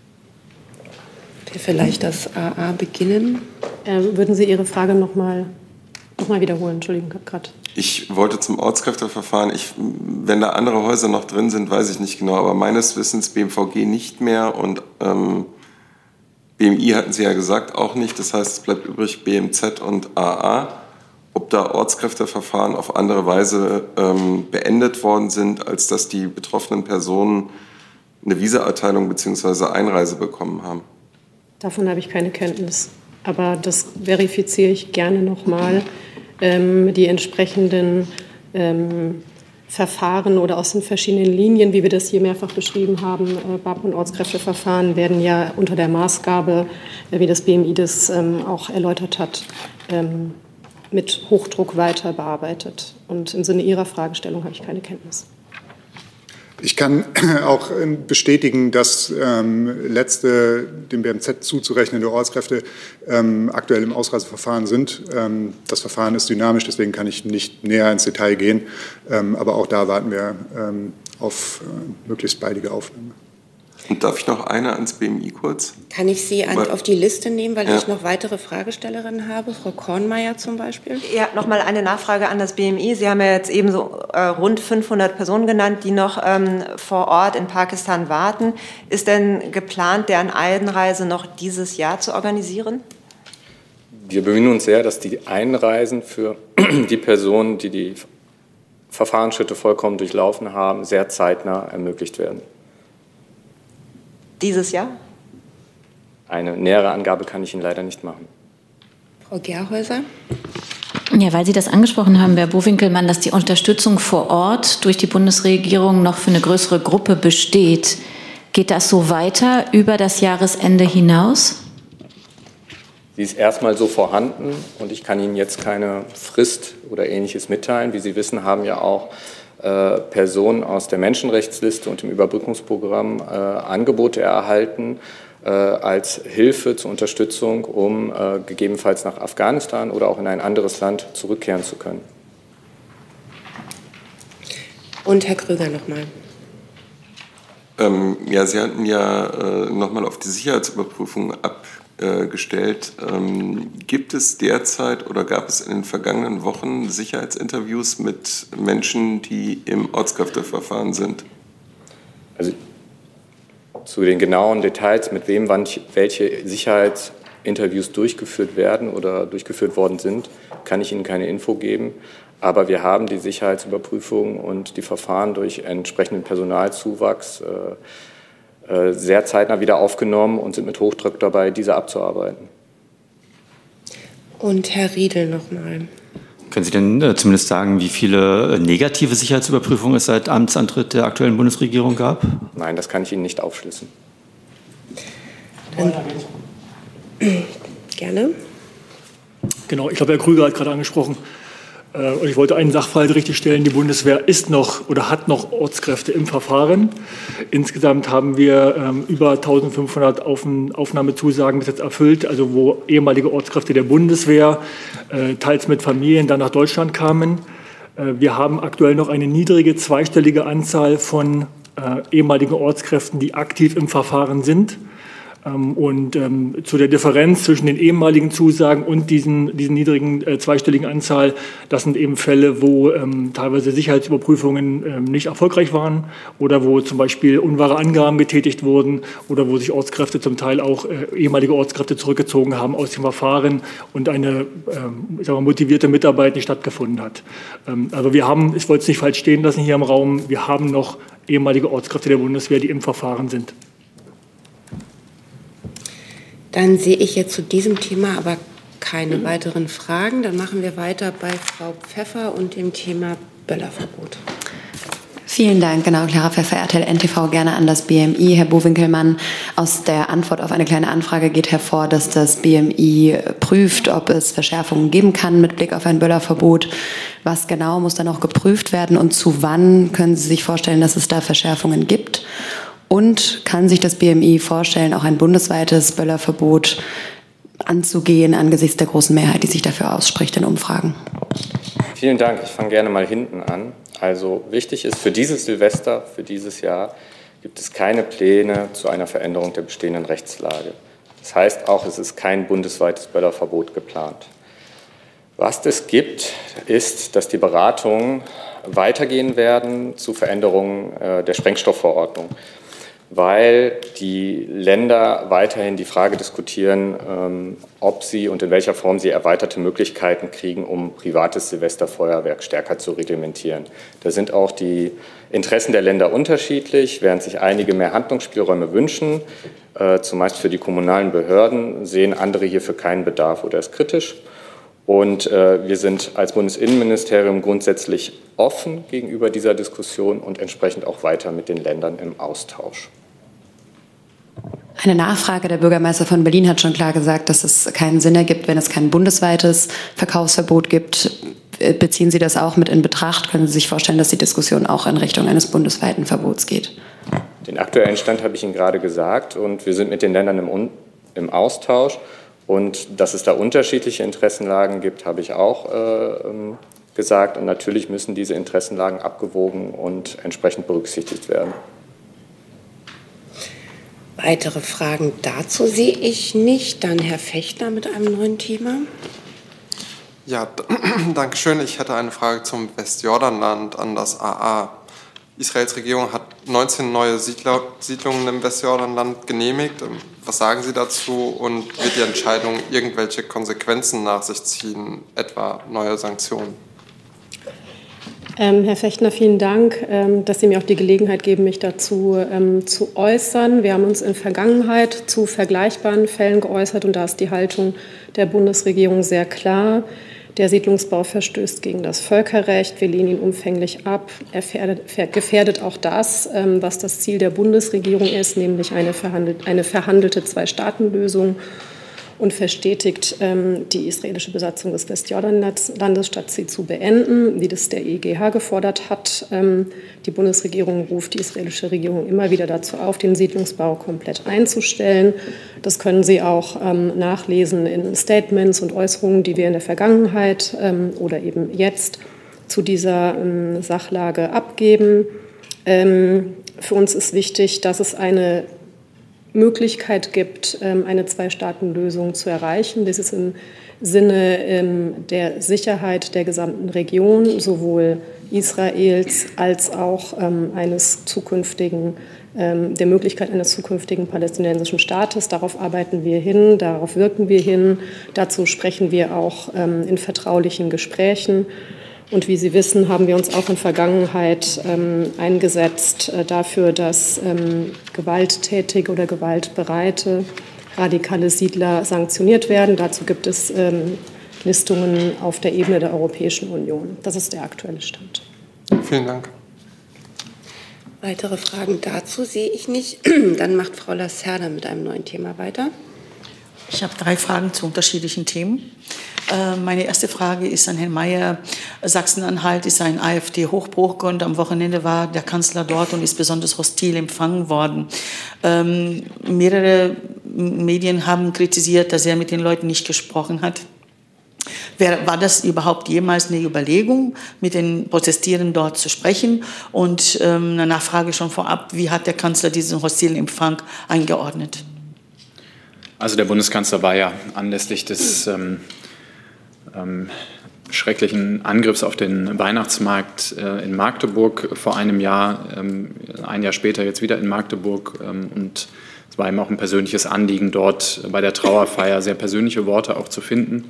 Vielleicht das A A beginnen. Äh, würden Sie Ihre Frage noch mal Noch mal wiederholen, Entschuldigung, gerade. Ich wollte zum Ortskräfteverfahren, ich, wenn da andere Häuser noch drin sind, weiß ich nicht genau, aber meines Wissens B M V G nicht mehr und ähm, B M I hatten Sie ja gesagt auch nicht, das heißt, es bleibt übrig B M Z und A A. Ob da Ortskräfteverfahren auf andere Weise ähm, beendet worden sind, als dass die betroffenen Personen eine Visaerteilung bzw. Einreise bekommen haben. Davon habe ich keine Kenntnis, aber das verifiziere ich gerne noch mal. Ähm, die entsprechenden ähm, Verfahren oder aus den verschiedenen Linien, wie wir das hier mehrfach beschrieben haben, äh, B A P und Ortskräfteverfahren werden ja unter der Maßgabe, äh, wie das B M I das ähm, auch erläutert hat, ähm, mit Hochdruck weiter bearbeitet. Und im Sinne Ihrer Fragestellung habe ich keine Kenntnis. Ich kann auch bestätigen, dass ähm, letzte dem B M Z zuzurechnende Ortskräfte ähm, aktuell im Ausreiseverfahren sind. Ähm, das Verfahren ist dynamisch, deswegen kann ich nicht näher ins Detail gehen. Ähm, aber auch da warten wir ähm, auf äh, möglichst baldige Aufnahme. Und darf ich noch eine ans B M I kurz? Kann ich Sie an, auf die Liste nehmen, weil ja. ich noch weitere Fragestellerinnen habe? Frau Kornmeier zum Beispiel. Ja, noch mal eine Nachfrage an das B M I. Sie haben ja jetzt eben so äh, rund fünfhundert Personen genannt, die noch ähm, vor Ort in Pakistan warten. Ist denn geplant, deren Einreise noch dieses Jahr zu organisieren? Wir bemühen uns sehr, dass die Einreisen für die Personen, die die Verfahrensschritte vollkommen durchlaufen haben, sehr zeitnah ermöglicht werden. Dieses Jahr? Eine nähere Angabe kann ich Ihnen leider nicht machen. Frau Gerhäuser? Ja, weil Sie das angesprochen haben, Herr Bowinkelmann, dass die Unterstützung vor Ort durch die Bundesregierung noch für eine größere Gruppe besteht. Geht das so weiter über das Jahresende hinaus? Sie ist erstmal so vorhanden und ich kann Ihnen jetzt keine Frist oder Ähnliches mitteilen. Wie Sie wissen, haben ja auch äh, Personen aus der Menschenrechtsliste und dem Überbrückungsprogramm äh, Angebote erhalten äh, als Hilfe zur Unterstützung, um äh, gegebenenfalls nach Afghanistan oder auch in ein anderes Land zurückkehren zu können. Und Herr Krüger nochmal. Ähm, ja, Sie hatten ja äh, nochmal auf die Sicherheitsüberprüfung abgestellt. Ähm, gibt es derzeit oder gab es in den vergangenen Wochen Sicherheitsinterviews mit Menschen, die im Ortskräfteverfahren sind? Also zu den genauen Details, mit wem wann welche Sicherheitsinterviews durchgeführt werden oder durchgeführt worden sind, kann ich Ihnen keine Info geben. Aber wir haben die Sicherheitsüberprüfung und die Verfahren durch entsprechenden Personalzuwachs äh, äh, sehr zeitnah wieder aufgenommen und sind mit Hochdruck dabei, diese abzuarbeiten. Und Herr Riedel nochmal. Können Sie denn äh, zumindest sagen, wie viele äh, negative Sicherheitsüberprüfungen es seit Amtsantritt der aktuellen Bundesregierung gab? Nein, das kann ich Ihnen nicht aufschlüsseln. Dann, gerne. Genau, ich glaube, Herr Krüger hat gerade angesprochen, äh, und ich wollte einen Sachverhalt richtigstellen. Die Bundeswehr ist noch oder hat noch Ortskräfte im Verfahren. Insgesamt haben wir ähm, über eintausendfünfhundert Auf Aufnahmezusagen bis jetzt erfüllt, also wo ehemalige Ortskräfte der Bundeswehr äh, teils mit Familien dann nach Deutschland kamen. Wir haben aktuell noch eine niedrige zweistellige Anzahl von äh, ehemaligen Ortskräften, die aktiv im Verfahren sind. Ähm, und ähm, zu der Differenz zwischen den ehemaligen Zusagen und diesen, diesen niedrigen äh, zweistelligen Anzahl, das sind eben Fälle, wo ähm, teilweise Sicherheitsüberprüfungen ähm, nicht erfolgreich waren oder wo zum Beispiel unwahre Angaben getätigt wurden oder wo sich Ortskräfte zum Teil auch äh, ehemalige Ortskräfte zurückgezogen haben aus dem Verfahren und eine ähm, ich sag mal, motivierte Mitarbeit nicht stattgefunden hat. Ähm, also wir haben, ich wollte es nicht falsch stehen lassen hier im Raum, wir haben noch ehemalige Ortskräfte der Bundeswehr, die im Verfahren sind. Dann sehe ich jetzt zu diesem Thema aber keine weiteren Fragen. Dann machen wir weiter bei Frau Pfeffer und dem Thema Böllerverbot. Vielen Dank. Genau, Clara Pfeffer, R T L N T V, gerne an das B M I. Herr Bo-Winkelmann, aus der Antwort auf eine kleine Anfrage geht hervor, dass das B M I prüft, ob es Verschärfungen geben kann mit Blick auf ein Böllerverbot. Was genau muss dann noch geprüft werden und zu wann können Sie sich vorstellen, dass es da Verschärfungen gibt? Und kann sich das B M I vorstellen, auch ein bundesweites Böllerverbot anzugehen angesichts der großen Mehrheit, die sich dafür ausspricht in Umfragen? Vielen Dank. Ich fange gerne mal hinten an. Also wichtig ist, für dieses Silvester, für dieses Jahr, gibt es keine Pläne zu einer Veränderung der bestehenden Rechtslage. Das heißt auch, es ist kein bundesweites Böllerverbot geplant. Was es gibt, ist, dass die Beratungen weitergehen werden zu Veränderungen äh, der Sprengstoffverordnung, weil die Länder weiterhin die Frage diskutieren, ähm, ob sie und in welcher Form sie erweiterte Möglichkeiten kriegen, um privates Silvesterfeuerwerk stärker zu reglementieren. Da sind auch die Interessen der Länder unterschiedlich. Während sich einige mehr Handlungsspielräume wünschen, äh, zumeist für die kommunalen Behörden, sehen andere hierfür keinen Bedarf oder ist kritisch. Und äh, wir sind als Bundesinnenministerium grundsätzlich offen gegenüber dieser Diskussion und entsprechend auch weiter mit den Ländern im Austausch. Eine Nachfrage. Der Bürgermeister von Berlin hat schon klar gesagt, dass es keinen Sinn ergibt, wenn es kein bundesweites Verkaufsverbot gibt. Beziehen Sie das auch mit in Betracht? Können Sie sich vorstellen, dass die Diskussion auch in Richtung eines bundesweiten Verbots geht? Den aktuellen Stand habe ich Ihnen gerade gesagt und wir sind mit den Ländern im, im Austausch. Und dass es da unterschiedliche Interessenlagen gibt, habe ich auch äh, gesagt. Und natürlich müssen diese Interessenlagen abgewogen und entsprechend berücksichtigt werden. Weitere Fragen dazu sehe ich nicht. Dann Herr Fechtner mit einem neuen Thema. Ja, danke schön. Ich hätte eine Frage zum Westjordanland an das A A. Israels Regierung hat neunzehn neue Siedler, Siedlungen im Westjordanland genehmigt. Was sagen Sie dazu und wird die Entscheidung irgendwelche Konsequenzen nach sich ziehen, etwa neue Sanktionen? Ähm, Herr Fechtner, vielen Dank, ähm, dass Sie mir auch die Gelegenheit geben, mich dazu ähm, zu äußern. Wir haben uns in Vergangenheit zu vergleichbaren Fällen geäußert und da ist die Haltung der Bundesregierung sehr klar. Der Siedlungsbau verstößt gegen das Völkerrecht. Wir lehnen ihn umfänglich ab. Er gefährdet auch das, ähm, was das Ziel der Bundesregierung ist, nämlich eine, verhandelt, eine verhandelte Zwei-Staaten-Lösung und verstetigt ähm, die israelische Besatzung des Westjordanlandes, statt sie zu beenden, wie das der E G H gefordert hat. Ähm, die Bundesregierung ruft die israelische Regierung immer wieder dazu auf, den Siedlungsbau komplett einzustellen. Das können Sie auch ähm, nachlesen in Statements und Äußerungen, die wir in der Vergangenheit ähm, oder eben jetzt zu dieser ähm, Sachlage abgeben. Ähm, für uns ist wichtig, dass es eine Möglichkeit gibt, eine Zwei-Staaten-Lösung zu erreichen. Das ist im Sinne der Sicherheit der gesamten Region, sowohl Israels als auch eines zukünftigen, der Möglichkeit eines zukünftigen palästinensischen Staates. Darauf arbeiten wir hin, darauf wirken wir hin. Dazu sprechen wir auch in vertraulichen Gesprächen. Und wie Sie wissen, haben wir uns auch in Vergangenheit ähm, eingesetzt äh, dafür, dass ähm, gewalttätige oder gewaltbereite radikale Siedler sanktioniert werden. Dazu gibt es ähm, Listungen auf der Ebene der Europäischen Union. Das ist der aktuelle Stand. Vielen Dank. Weitere Fragen dazu sehe ich nicht. Dann macht Frau Lacerda mit einem neuen Thema weiter. Ich habe drei Fragen zu unterschiedlichen Themen. Meine erste Frage ist an Herrn Mayer. Sachsen-Anhalt ist ein AfD-Hochburg und am Wochenende war der Kanzler dort und ist besonders hostil empfangen worden. Ähm, mehrere Medien haben kritisiert, dass er mit den Leuten nicht gesprochen hat. War das überhaupt jemals eine Überlegung, mit den Protestierenden dort zu sprechen? Und ähm, eine Nachfrage schon vorab, wie hat der Kanzler diesen hostilen Empfang eingeordnet? Also der Bundeskanzler war ja anlässlich des ähm, ähm, schrecklichen Angriffs auf den Weihnachtsmarkt äh, in Magdeburg vor einem Jahr, ähm, ein Jahr später jetzt wieder in Magdeburg. Ähm, und es war ihm auch ein persönliches Anliegen, dort bei der Trauerfeier sehr persönliche Worte auch zu finden.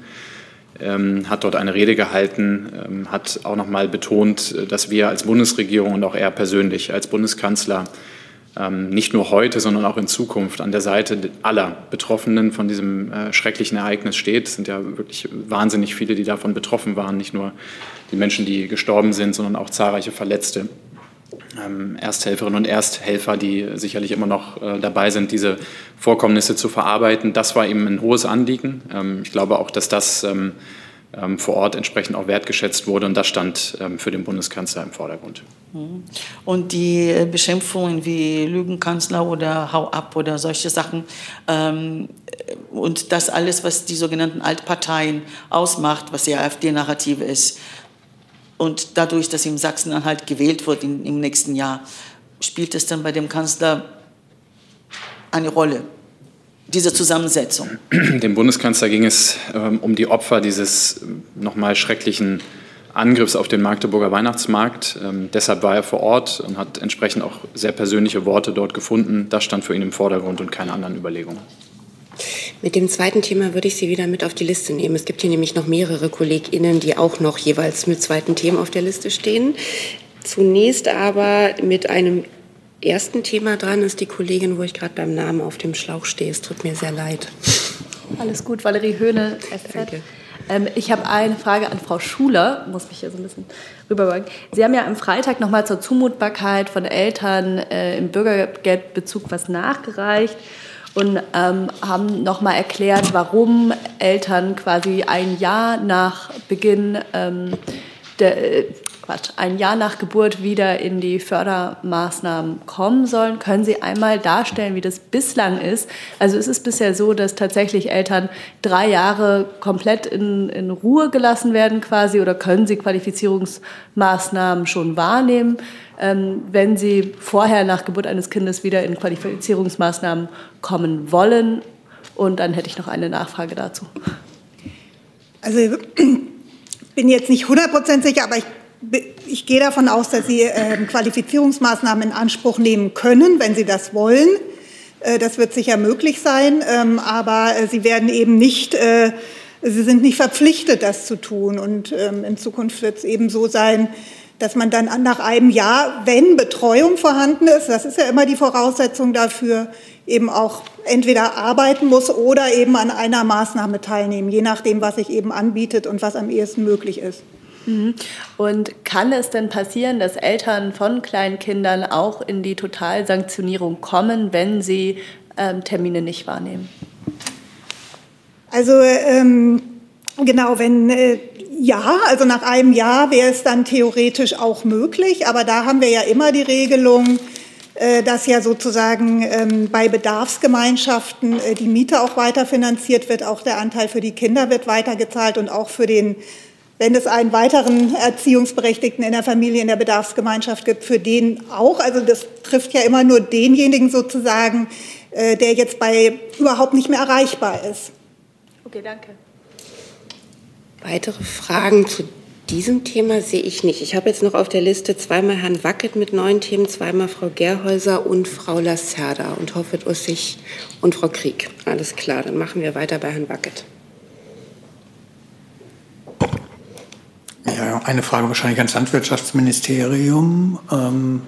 Ähm, hat dort eine Rede gehalten, ähm, hat auch noch mal betont, dass wir als Bundesregierung und auch er persönlich als Bundeskanzler ähm, nicht nur heute, sondern auch in Zukunft an der Seite aller Betroffenen von diesem äh, schrecklichen Ereignis steht. Es sind ja wirklich wahnsinnig viele, die davon betroffen waren, nicht nur die Menschen, die gestorben sind, sondern auch zahlreiche Verletzte. Ähm, Ersthelferinnen und Ersthelfer, die sicherlich immer noch äh, dabei sind, diese Vorkommnisse zu verarbeiten. Das war ihm ein hohes Anliegen. Ähm, ich glaube auch, dass das ähm, ähm, vor Ort entsprechend auch wertgeschätzt wurde und das stand ähm, für den Bundeskanzler im Vordergrund. Und die Beschimpfungen wie Lügenkanzler oder Hau ab oder solche Sachen ähm, und das alles, was die sogenannten Altparteien ausmacht, was die AfD-Narrative ist, und dadurch, dass in Sachsen-Anhalt gewählt wird in, im nächsten Jahr, spielt es dann bei dem Kanzler eine Rolle, diese Zusammensetzung? Dem Bundeskanzler ging es ähm, um die Opfer dieses nochmal schrecklichen Angriffs auf den Magdeburger Weihnachtsmarkt. Ähm, deshalb war er vor Ort und hat entsprechend auch sehr persönliche Worte dort gefunden. Das stand für ihn im Vordergrund und keine anderen Überlegungen. Mit dem zweiten Thema würde ich Sie wieder mit auf die Liste nehmen. Es gibt hier nämlich noch mehrere KollegInnen, die auch noch jeweils mit zweiten Themen auf der Liste stehen. Zunächst aber mit einem ersten Thema dran ist die Kollegin, wo ich gerade beim Namen auf dem Schlauch stehe. Es tut mir sehr leid. Alles gut, Valerie Höhne, F Z. Ähm, ich habe eine Frage an Frau Schuler, muss mich hier so ein bisschen rüberbeugen. Sie haben ja am Freitag nochmal zur Zumutbarkeit von Eltern äh, im Bürgergeldbezug was nachgereicht und ähm, haben nochmal erklärt, warum Eltern quasi ein Jahr nach Beginn ähm, der, äh, Quatsch, ein Jahr nach Geburt wieder in die Fördermaßnahmen kommen sollen. Können Sie einmal darstellen, wie das bislang ist? Also ist es bisher so, dass tatsächlich Eltern drei Jahre komplett in, in Ruhe gelassen werden quasi, oder können sie Qualifizierungsmaßnahmen schon wahrnehmen, ähm, wenn sie vorher nach Geburt eines Kindes wieder in Qualifizierungsmaßnahmen kommen wollen? Und dann hätte ich noch eine Nachfrage dazu. Also ich bin jetzt nicht hundert Prozent sicher, aber ich Ich gehe davon aus, dass Sie äh, Qualifizierungsmaßnahmen in Anspruch nehmen können, wenn Sie das wollen. Äh, das wird sicher möglich sein, ähm, aber äh, Sie werden eben nicht, äh, Sie sind nicht verpflichtet, das zu tun. Und ähm, in Zukunft wird es eben so sein, dass man dann nach einem Jahr, wenn Betreuung vorhanden ist, das ist ja immer die Voraussetzung dafür, eben auch entweder arbeiten muss oder eben an einer Maßnahme teilnehmen, je nachdem, was sich eben anbietet und was am ehesten möglich ist. Und kann es denn passieren, dass Eltern von kleinen Kindern auch in die Totalsanktionierung kommen, wenn sie ähm, Termine nicht wahrnehmen? Also ähm, genau, wenn äh, ja, also nach einem Jahr wäre es dann theoretisch auch möglich, aber da haben wir ja immer die Regelung, äh, dass ja sozusagen ähm, bei Bedarfsgemeinschaften äh, die Miete auch weiterfinanziert wird, auch der Anteil für die Kinder wird weitergezahlt und auch für den, wenn es einen weiteren Erziehungsberechtigten in der Familie, in der Bedarfsgemeinschaft gibt, für den auch. Also das trifft ja immer nur denjenigen sozusagen, äh, der jetzt bei überhaupt nicht mehr erreichbar ist. Okay, danke. Weitere Fragen zu diesem Thema sehe ich nicht. Ich habe jetzt noch auf der Liste zweimal Herrn Wackett mit neuen Themen, zweimal Frau Gerhäuser und Frau Lacerda und Hoffet Ussig und Frau Krieg. Alles klar, dann machen wir weiter bei Herrn Wackett. Ja, eine Frage wahrscheinlich ans Landwirtschaftsministerium. Ähm,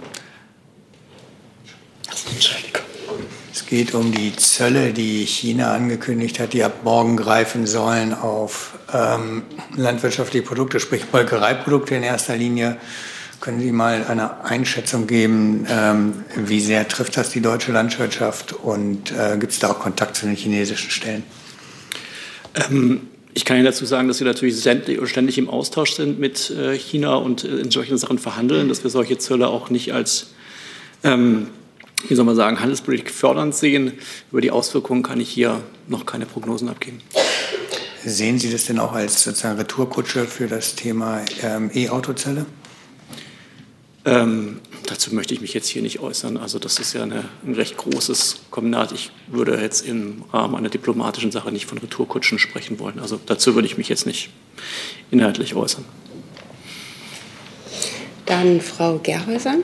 es geht um die Zölle, die China angekündigt hat, die ab morgen greifen sollen auf ähm, landwirtschaftliche Produkte, sprich Molkereiprodukte in erster Linie. Können Sie mal eine Einschätzung geben, ähm, wie sehr trifft das die deutsche Landwirtschaft und äh, gibt es da auch Kontakt zu den chinesischen Stellen? Ähm Ich kann Ihnen dazu sagen, dass wir natürlich ständig im Austausch sind mit China und in solchen Sachen verhandeln, dass wir solche Zölle auch nicht als, ähm, wie soll man sagen, Handelspolitik fördernd sehen. Über die Auswirkungen kann ich hier noch keine Prognosen abgeben. Sehen Sie das denn auch als sozusagen Retourkutsche für das Thema ähm, E-Autozelle? Ähm, dazu möchte ich mich jetzt hier nicht äußern. Also das ist ja eine, ein recht großes Kombinat. Ich würde jetzt im Rahmen einer diplomatischen Sache nicht von Retourkutschen sprechen wollen. Also dazu würde ich mich jetzt nicht inhaltlich äußern. Dann Frau Gerhäuser.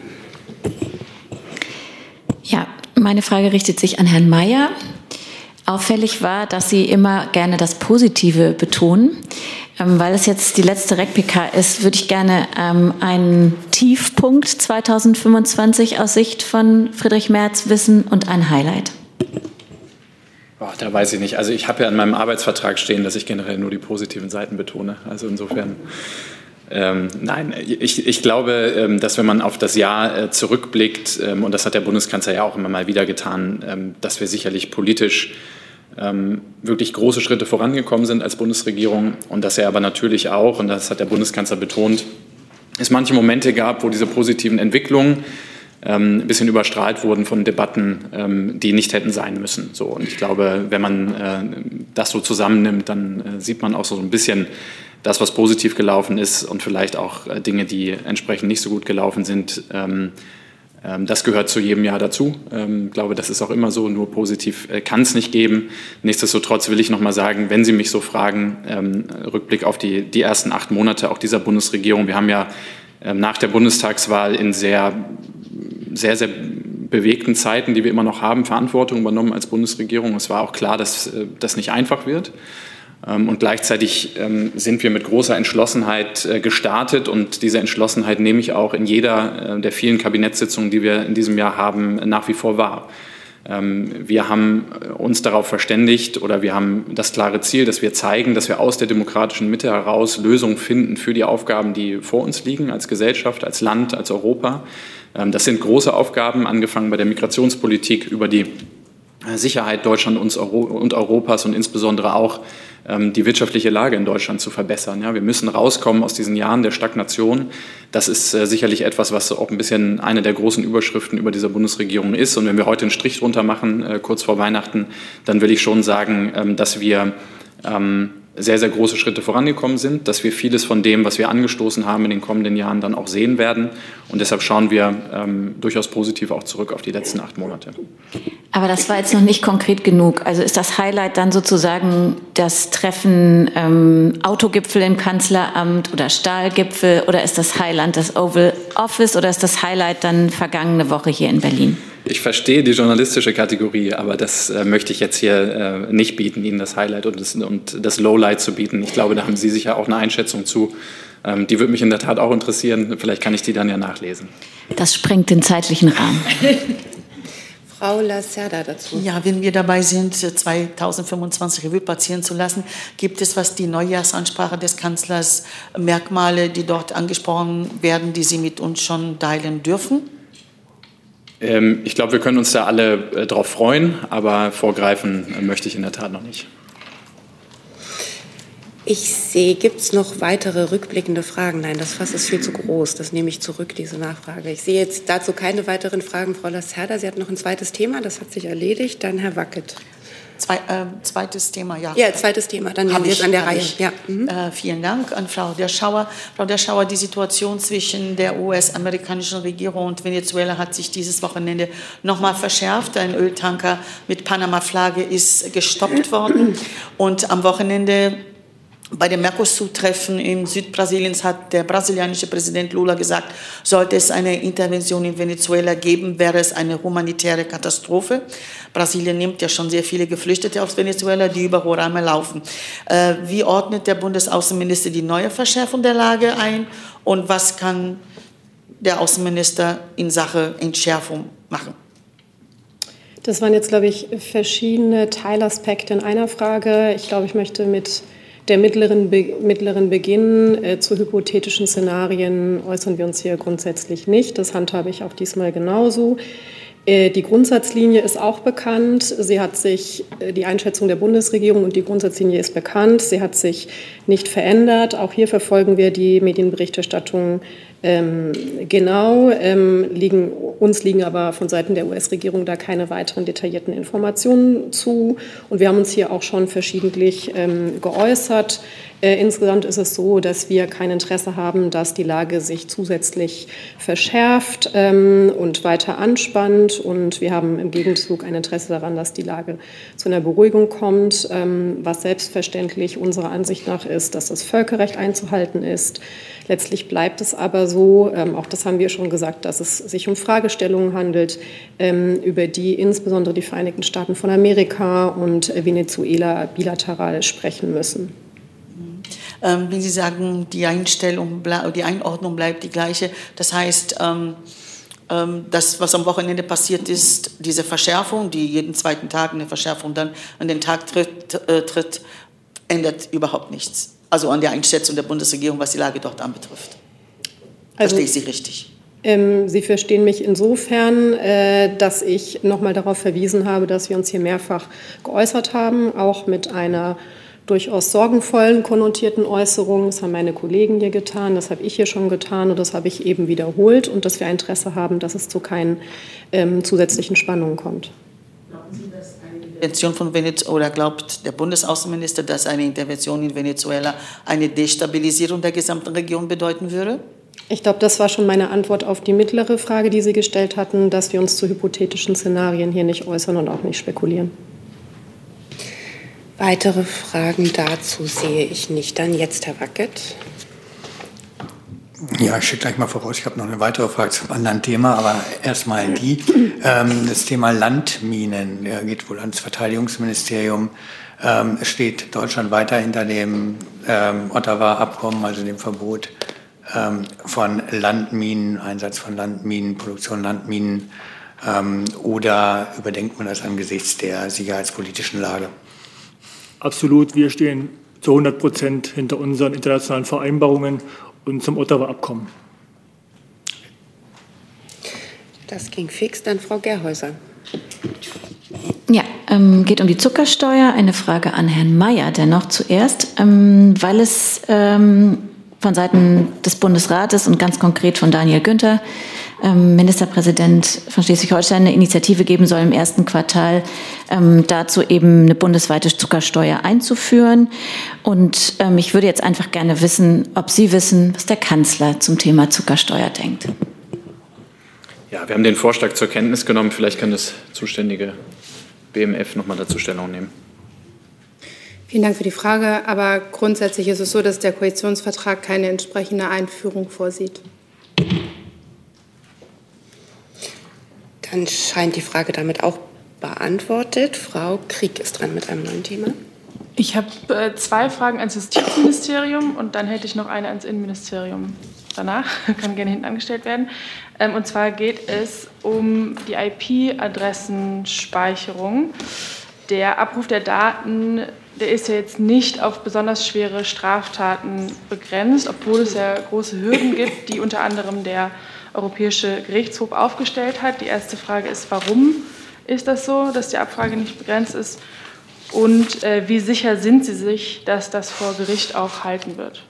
Ja, meine Frage richtet sich an Herrn Mayer. Auffällig war, dass Sie immer gerne das Positive betonen. Ähm, weil es jetzt die letzte R E C P K ist, würde ich gerne ähm, einen Tiefpunkt zweitausendfünfundzwanzig aus Sicht von Friedrich Merz wissen und ein Highlight. Boah, da weiß ich nicht. Also ich habe ja in meinem Arbeitsvertrag stehen, dass ich generell nur die positiven Seiten betone. Also insofern, ähm, nein, ich, ich glaube, ähm, dass wenn man auf das Jahr äh, zurückblickt, ähm, und das hat der Bundeskanzler ja auch immer mal wieder getan, ähm, dass wir sicherlich politisch ähm, wirklich große Schritte vorangekommen sind als Bundesregierung und dass er aber natürlich auch, und das hat der Bundeskanzler betont, es manche Momente gab, wo diese positiven Entwicklungen ähm, ein bisschen überstrahlt wurden von Debatten, ähm, die nicht hätten sein müssen. So, und ich glaube, wenn man äh, das so zusammennimmt, dann äh, sieht man auch so ein bisschen das, was positiv gelaufen ist und vielleicht auch äh, Dinge, die entsprechend nicht so gut gelaufen sind. Ähm, ähm, das gehört zu jedem Jahr dazu. Ähm, ich glaube, das ist auch immer so, nur positiv äh, kann es nicht geben. Nichtsdestotrotz will ich noch mal sagen, wenn Sie mich so fragen, ähm, Rückblick auf die, die ersten acht Monate auch dieser Bundesregierung. Wir haben ja ähm, nach der Bundestagswahl in sehr, sehr, sehr bewegten Zeiten, die wir immer noch haben, Verantwortung übernommen als Bundesregierung. Es war auch klar, dass äh, das nicht einfach wird. Und gleichzeitig sind wir mit großer Entschlossenheit gestartet und diese Entschlossenheit nehme ich auch in jeder der vielen Kabinettssitzungen, die wir in diesem Jahr haben, nach wie vor wahr. Wir haben uns darauf verständigt oder wir haben das klare Ziel, dass wir zeigen, dass wir aus der demokratischen Mitte heraus Lösungen finden für die Aufgaben, die vor uns liegen, als Gesellschaft, als Land, als Europa. Das sind große Aufgaben, angefangen bei der Migrationspolitik über die Sicherheit Deutschlands und Europas und insbesondere auch die wirtschaftliche Lage in Deutschland zu verbessern. Ja, wir müssen rauskommen aus diesen Jahren der Stagnation. Das ist äh, sicherlich etwas, was auch ein bisschen eine der großen Überschriften über dieser Bundesregierung ist. Und wenn wir heute einen Strich drunter machen, äh, kurz vor Weihnachten, dann will ich schon sagen, ähm, dass wir ähm, sehr, sehr große Schritte vorangekommen sind, dass wir vieles von dem, was wir angestoßen haben in den kommenden Jahren, dann auch sehen werden. Und deshalb schauen wir ähm, durchaus positiv auch zurück auf die letzten acht Monate. Aber das war jetzt noch nicht konkret genug. Also ist das Highlight dann sozusagen das Treffen ähm, Autogipfel im Kanzleramt oder Stahlgipfel oder ist das Highlight das Oval Office oder ist das Highlight dann vergangene Woche hier in Berlin? Ich verstehe die journalistische Kategorie, aber das äh, möchte ich jetzt hier äh, nicht bieten, Ihnen das Highlight und das, und das Lowlight zu bieten. Ich glaube, da haben Sie sicher auch eine Einschätzung zu. Ähm, die würde mich in der Tat auch interessieren. Vielleicht kann ich die dann ja nachlesen. Das sprengt den zeitlichen Rahmen. Frau Lacerda dazu. Ja, wenn wir dabei sind, zweitausendfünfundzwanzig Revue passieren zu lassen, gibt es, was die Neujahrsansprache des Kanzlers, Merkmale, die dort angesprochen werden, die Sie mit uns schon teilen dürfen? Ähm, ich glaube, wir können uns da alle äh, darauf freuen, aber vorgreifen äh, möchte ich in der Tat noch nicht. Ich sehe, gibt es noch weitere rückblickende Fragen? Nein, das Fass ist viel zu groß. Das nehme ich zurück, diese Nachfrage. Ich sehe jetzt dazu keine weiteren Fragen. Frau Lacerda, Sie hat noch ein zweites Thema, das hat sich erledigt. Dann Herr Wackett. Zwei, äh, zweites Thema, ja. Ja, zweites Thema, dann nehmen wir es an der Reihe. Ja. Mhm. Äh, vielen Dank an Frau Derschauer. Frau Derschauer, die Situation zwischen der U S-amerikanischen Regierung und Venezuela hat sich dieses Wochenende noch mal verschärft. Ein Öltanker mit Panama-Flagge ist gestoppt worden und am Wochenende bei dem Mercosur-Treffen in Südbrasiliens hat der brasilianische Präsident Lula gesagt, sollte es eine Intervention in Venezuela geben, wäre es eine humanitäre Katastrophe. Brasilien nimmt ja schon sehr viele Geflüchtete aus Venezuela, die über Roraima laufen. Äh, wie ordnet der Bundesaußenminister die neue Verschärfung der Lage ein und was kann der Außenminister in Sache Entschärfung machen? Das waren jetzt, glaube ich, verschiedene Teilaspekte in einer Frage. Ich glaube, ich möchte mit der mittleren, Be- mittleren Beginn äh, zu hypothetischen Szenarien äußern wir uns hier grundsätzlich nicht. Das handhabe ich auch diesmal genauso. Äh, die Grundsatzlinie ist auch bekannt. Sie hat sich, äh, die Einschätzung der Bundesregierung und die Grundsatzlinie ist bekannt. Sie hat sich nicht verändert. Auch hier verfolgen wir die Medienberichterstattung Ähm, genau, ähm, liegen, uns liegen aber von Seiten der U S-Regierung da keine weiteren detaillierten Informationen zu. Und wir haben uns hier auch schon verschiedentlich ähm, geäußert. Äh, insgesamt ist es so, dass wir kein Interesse haben, dass die Lage sich zusätzlich verschärft ähm, und weiter anspannt. Und wir haben im Gegenzug ein Interesse daran, dass die Lage zu einer Beruhigung kommt, ähm, was selbstverständlich unserer Ansicht nach ist, dass das Völkerrecht einzuhalten ist. Letztlich bleibt es aber so, ähm, auch das haben wir schon gesagt, dass es sich um Fragestellungen handelt, ähm, über die insbesondere die Vereinigten Staaten von Amerika und Venezuela bilateral sprechen müssen. Ähm, wenn Sie sagen, die Einstellung, die Einordnung bleibt die gleiche, das heißt, ähm, ähm, das, was am Wochenende passiert ist, diese Verschärfung, die jeden zweiten Tag eine Verschärfung dann an den Tag tritt, äh, tritt ändert überhaupt nichts. Also an der Einschätzung der Bundesregierung, was die Lage dort anbetrifft. Also, verstehe ich Sie richtig? Ähm, Sie verstehen mich insofern, äh, dass ich noch mal darauf verwiesen habe, dass wir uns hier mehrfach geäußert haben, auch mit einer durchaus sorgenvollen konnotierten Äußerung. Das haben meine Kollegen hier getan, das habe ich hier schon getan und das habe ich eben wiederholt und dass wir ein Interesse haben, dass es zu keinen ähm, zusätzlichen Spannungen kommt. Glauben Sie, dass eine Intervention von Venezuela, oder glaubt der Bundesaußenminister, dass eine Intervention in Venezuela eine Destabilisierung der gesamten Region bedeuten würde? Ich glaube, das war schon meine Antwort auf die mittlere Frage, die Sie gestellt hatten, dass wir uns zu hypothetischen Szenarien hier nicht äußern und auch nicht spekulieren. Weitere Fragen dazu sehe ich nicht. Dann jetzt Herr Wackett. Ja, ich schicke gleich mal voraus. Ich habe noch eine weitere Frage zum anderen Thema, aber erstmal die. Ähm, das Thema Landminen ja, geht wohl ans Verteidigungsministerium. Ähm, es steht Deutschland weiter hinter dem ähm, Ottawa-Abkommen, also dem Verbot ähm, von Landminen, Einsatz von Landminen, Produktion Landminen. Ähm, oder überdenkt man das angesichts der sicherheitspolitischen Lage? Absolut, wir stehen zu hundert Prozent hinter unseren internationalen Vereinbarungen und zum Ottawa-Abkommen. Das ging fix. Dann Frau Gerhäuser. Ja, ähm, geht um die Zuckersteuer. Eine Frage an Herrn Mayer dennoch zuerst, ähm, weil es ähm, von Seiten des Bundesrates und ganz konkret von Daniel Günther, ähm, Ministerpräsident von Schleswig-Holstein, eine Initiative geben soll, im ersten Quartal ähm, dazu eben eine bundesweite Zuckersteuer einzuführen. Und ähm, ich würde jetzt einfach gerne wissen, ob Sie wissen, was der Kanzler zum Thema Zuckersteuer denkt. Ja, wir haben den Vorschlag zur Kenntnis genommen. Vielleicht kann das zuständige B M F noch mal dazu Stellung nehmen. Vielen Dank für die Frage. Aber grundsätzlich ist es so, dass der Koalitionsvertrag keine entsprechende Einführung vorsieht. Dann scheint die Frage damit auch beantwortet. Frau Krieg ist dran mit einem neuen Thema. Ich habe äh, zwei Fragen ans Justizministerium und dann hätte ich noch eine ans Innenministerium. Danach kann gerne hinten angestellt werden. Ähm, und zwar geht es um die I P-Adressenspeicherung. Der Abruf der Daten, der ist ja jetzt nicht auf besonders schwere Straftaten begrenzt, obwohl es ja große Hürden gibt, die unter anderem der Europäische Gerichtshof aufgestellt hat. Die erste Frage ist, warum ist das so, dass die Abfrage nicht begrenzt ist? Und äh, wie sicher sind Sie sich, dass das vor Gericht auch halten wird?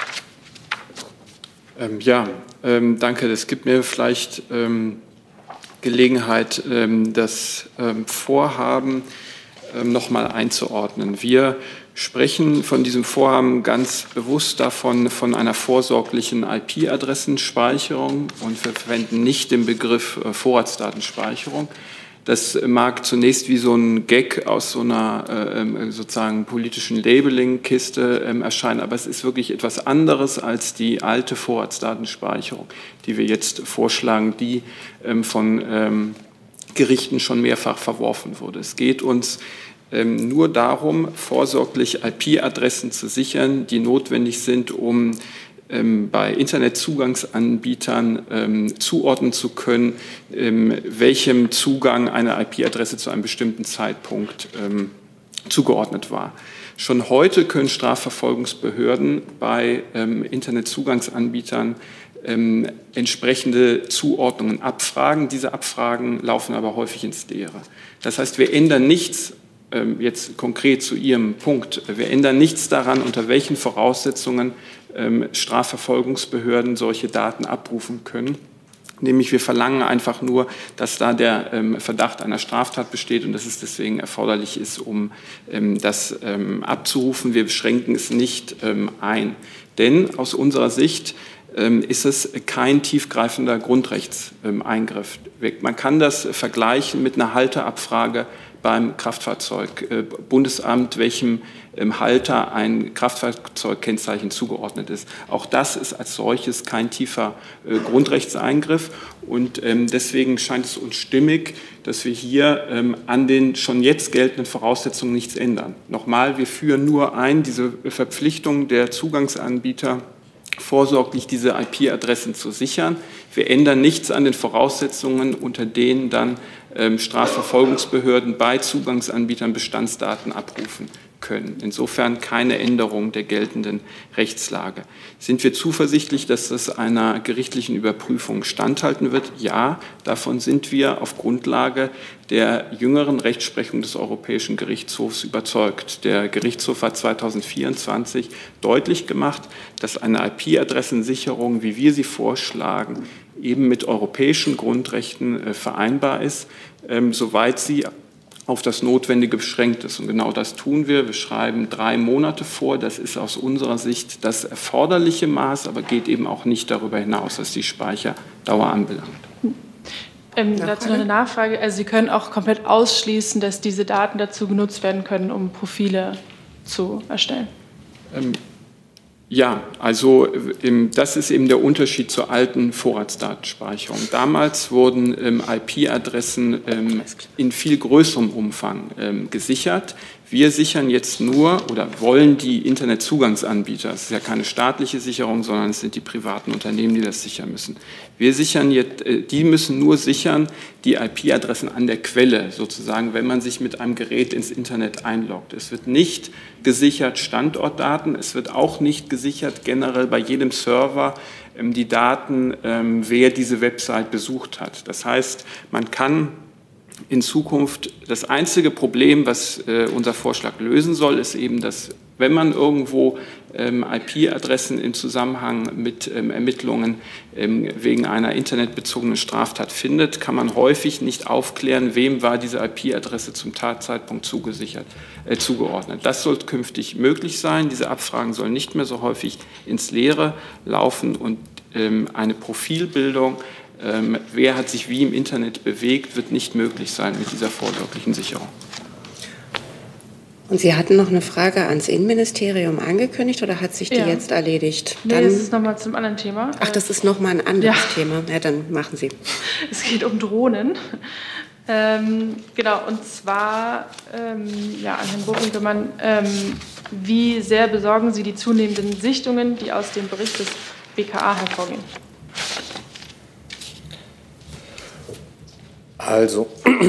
Ähm, ja, ähm, danke. Das gibt mir vielleicht ähm, Gelegenheit, ähm, das ähm, Vorhaben ähm, noch mal einzuordnen. Wir sprechen von diesem Vorhaben ganz bewusst davon, von einer vorsorglichen I P-Adressenspeicherung, und wir verwenden nicht den Begriff äh, Vorratsdatenspeicherung. Das mag zunächst wie so ein Gag aus so einer äh, sozusagen politischen Labeling-Kiste äh, erscheinen, aber es ist wirklich etwas anderes als die alte Vorratsdatenspeicherung, die wir jetzt vorschlagen, die ähm, von ähm, Gerichten schon mehrfach verworfen wurde. Es geht uns ähm, nur darum, vorsorglich I P-Adressen zu sichern, die notwendig sind, um bei Internetzugangsanbietern ähm, zuordnen zu können, ähm, welchem Zugang eine I P-Adresse zu einem bestimmten Zeitpunkt ähm, zugeordnet war. Schon heute können Strafverfolgungsbehörden bei ähm, Internetzugangsanbietern ähm, entsprechende Zuordnungen abfragen. Diese Abfragen laufen aber häufig ins Leere. Das heißt, wir ändern nichts. Jetzt konkret zu Ihrem Punkt. Wir ändern nichts daran, unter welchen Voraussetzungen ähm, Strafverfolgungsbehörden solche Daten abrufen können. Nämlich wir verlangen einfach nur, dass da der ähm, Verdacht einer Straftat besteht und dass es deswegen erforderlich ist, um ähm, das ähm, abzurufen. Wir beschränken es nicht ähm, ein. Denn aus unserer Sicht ähm, ist es kein tiefgreifender Grundrechtseingriff. Man kann das vergleichen mit einer Halteabfrage beim Kraftfahrzeugbundesamt, welchem Halter ein Kraftfahrzeugkennzeichen zugeordnet ist. Auch das ist als solches kein tiefer Grundrechtseingriff. Und deswegen scheint es uns stimmig, dass wir hier an den schon jetzt geltenden Voraussetzungen nichts ändern. Nochmal, wir führen nur ein, diese Verpflichtung der Zugangsanbieter, vorsorglich diese I P-Adressen zu sichern. Wir ändern nichts an den Voraussetzungen, unter denen dann ähm, Strafverfolgungsbehörden bei Zugangsanbietern Bestandsdaten abrufen können. Insofern keine Änderung der geltenden Rechtslage. Sind wir zuversichtlich, dass das einer gerichtlichen Überprüfung standhalten wird? Ja, davon sind wir auf Grundlage der jüngeren Rechtsprechung des Europäischen Gerichtshofs überzeugt. Der Gerichtshof hat zweitausendvierundzwanzig deutlich gemacht, dass eine I P-Adressensicherung, wie wir sie vorschlagen, eben mit europäischen Grundrechten äh, vereinbar ist, ähm, soweit sie auf das Notwendige beschränkt ist. Und genau das tun wir. Wir schreiben drei Monate vor. Das ist aus unserer Sicht das erforderliche Maß, aber geht eben auch nicht darüber hinaus, was die Speicherdauer anbelangt. Ähm, dazu noch eine Nachfrage. Also Sie können auch komplett ausschließen, dass diese Daten dazu genutzt werden können, um Profile zu erstellen? Ähm, Ja, also das ist eben der Unterschied zur alten Vorratsdatenspeicherung. Damals wurden ähm, I P-Adressen ähm, in viel größerem Umfang ähm, gesichert. Wir sichern jetzt nur oder wollen die Internetzugangsanbieter, es ist ja keine staatliche Sicherung, sondern es sind die privaten Unternehmen, die das sichern müssen. Wir sichern jetzt, äh, die müssen nur sichern die I P-Adressen an der Quelle, sozusagen, wenn man sich mit einem Gerät ins Internet einloggt. Es wird nicht gesichert Standortdaten, es wird auch nicht gesichert generell bei jedem Server ähm, die Daten, ähm, wer diese Website besucht hat. Das heißt, man kann in Zukunft, das einzige Problem, was äh, unser Vorschlag lösen soll, ist eben, dass wenn man irgendwo ähm, I P-Adressen im Zusammenhang mit ähm, Ermittlungen ähm, wegen einer internetbezogenen Straftat findet, kann man häufig nicht aufklären, wem war diese I P-Adresse zum Tatzeitpunkt zugesichert, äh, zugeordnet. Das soll künftig möglich sein. Diese Abfragen sollen nicht mehr so häufig ins Leere laufen und ähm, eine Profilbildung, Ähm, wer hat sich wie im Internet bewegt, wird nicht möglich sein mit dieser vorsorglichen Sicherung. Und Sie hatten noch eine Frage ans Innenministerium angekündigt oder hat sich die Ja. jetzt erledigt? Nee, Dann, das ist nochmal zum anderen Thema. ach, das ist nochmal ein anderes Ja. Thema. Ja, dann machen Sie. Es geht um Drohnen. Ähm, genau, und zwar ähm, ja, an Herrn Bovinkelmann, ähm, wie sehr besorgen Sie die zunehmenden Sichtungen, die aus dem Bericht des B K A hervorgehen? Also,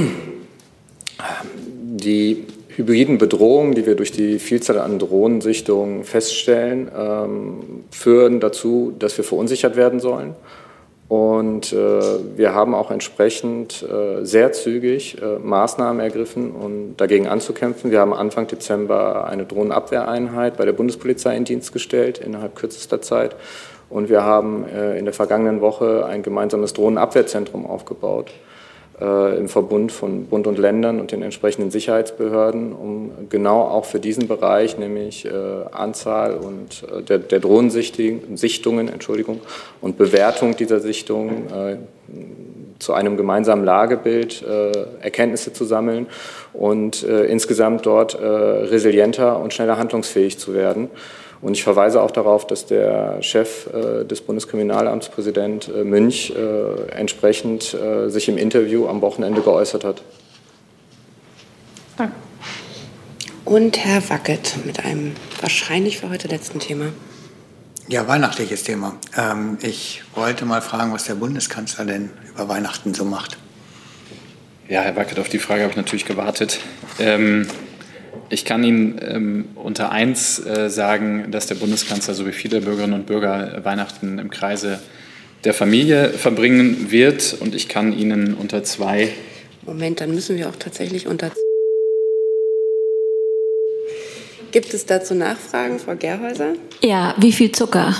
die hybriden Bedrohungen, die wir durch die Vielzahl an Drohnensichtungen feststellen, ähm, führen dazu, dass wir verunsichert werden sollen. Und äh, wir haben auch entsprechend äh, sehr zügig äh, Maßnahmen ergriffen, um dagegen anzukämpfen. Wir haben Anfang Dezember eine Drohnenabwehreinheit bei der Bundespolizei in Dienst gestellt, innerhalb kürzester Zeit. Und wir haben äh, in der vergangenen Woche ein gemeinsames Drohnenabwehrzentrum aufgebaut, äh, im Verbund von Bund und Ländern und den entsprechenden Sicherheitsbehörden, um genau auch für diesen Bereich, nämlich äh, Anzahl und äh, der, der Drohnensichtungen Entschuldigung, und Bewertung dieser Sichtungen äh, zu einem gemeinsamen Lagebild äh, Erkenntnisse zu sammeln und äh, insgesamt dort äh, resilienter und schneller handlungsfähig zu werden. Und ich verweise auch darauf, dass der Chef äh, des Bundeskriminalamts, Präsident äh, Münch, äh, entsprechend äh, sich im Interview am Wochenende geäußert hat. Danke. Und Herr Wackett mit einem wahrscheinlich für heute letzten Thema. Ja, weihnachtliches Thema. Ähm, ich wollte mal fragen, was der Bundeskanzler denn über Weihnachten so macht. Ja, Herr Wackett, auf die Frage habe ich natürlich gewartet. Ähm, ich kann Ihnen ähm, unter eins äh, sagen, dass der Bundeskanzler, so wie viele Bürgerinnen und Bürger, äh, Weihnachten im Kreise der Familie verbringen wird. Und ich kann Ihnen unter zwei... Moment, dann müssen wir auch tatsächlich unter... Gibt es dazu Nachfragen, Frau Gerhäuser? Ja, wie viel Zucker?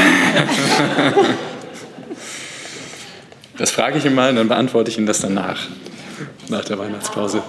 Das frage ich ihn mal und dann beantworte ich Ihnen das danach, nach der Weihnachtspause.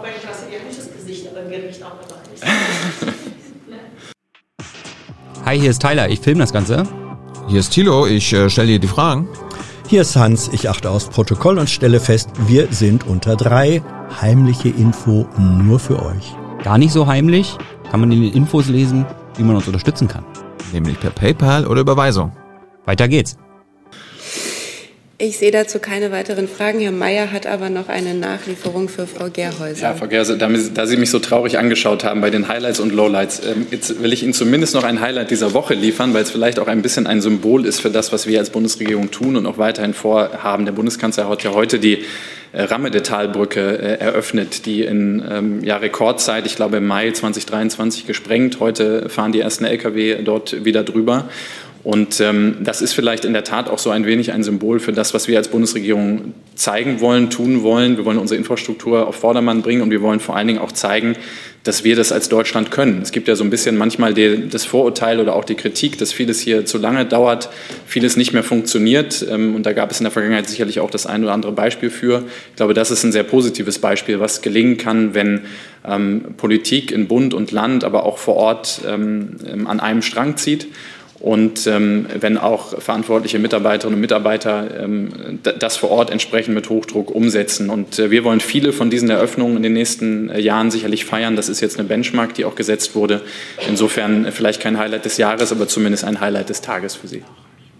Hi, hier ist Tyler, ich filme das Ganze. Hier ist Thilo, ich äh, stelle dir die Fragen. Hier ist Hans, ich achte aufs Protokoll und stelle fest, wir sind unter drei. Heimliche Info nur für euch. Gar nicht so heimlich, kann man in den Infos lesen, wie man uns unterstützen kann. Nämlich per PayPal oder Überweisung. Weiter geht's. Ich sehe dazu keine weiteren Fragen. Herr Mayer hat aber noch eine Nachlieferung für Frau Gerhäuser. Ja, Frau Gerhäuser, da Sie mich so traurig angeschaut haben bei den Highlights und Lowlights, jetzt will ich Ihnen zumindest noch ein Highlight dieser Woche liefern, weil es vielleicht auch ein bisschen ein Symbol ist für das, was wir als Bundesregierung tun und auch weiterhin vorhaben. Der Bundeskanzler hat ja heute die Ramme-de-Tal-Brücke eröffnet, die in ähm, ja, Rekordzeit, ich glaube im Mai zweitausenddreiundzwanzig gesprengt. Heute fahren die ersten L K W dort wieder drüber. Und ähm, das ist vielleicht in der Tat auch so ein wenig ein Symbol für das, was wir als Bundesregierung zeigen wollen, tun wollen. Wir wollen unsere Infrastruktur auf Vordermann bringen und wir wollen vor allen Dingen auch zeigen, dass wir das als Deutschland können. Es gibt ja so ein bisschen manchmal die, das Vorurteil oder auch die Kritik, dass vieles hier zu lange dauert, vieles nicht mehr funktioniert. Ähm, und da gab es in der Vergangenheit sicherlich auch das ein oder andere Beispiel für. Ich glaube, das ist ein sehr positives Beispiel, was gelingen kann, wenn ähm, Politik in Bund und Land, aber auch vor Ort ähm, an einem Strang zieht. Und ähm, wenn auch verantwortliche Mitarbeiterinnen und Mitarbeiter ähm, das vor Ort entsprechend mit Hochdruck umsetzen. Und äh, wir wollen viele von diesen Eröffnungen in den nächsten äh, Jahren sicherlich feiern. Das ist jetzt eine Benchmark, die auch gesetzt wurde. Insofern äh, vielleicht kein Highlight des Jahres, aber zumindest ein Highlight des Tages für Sie.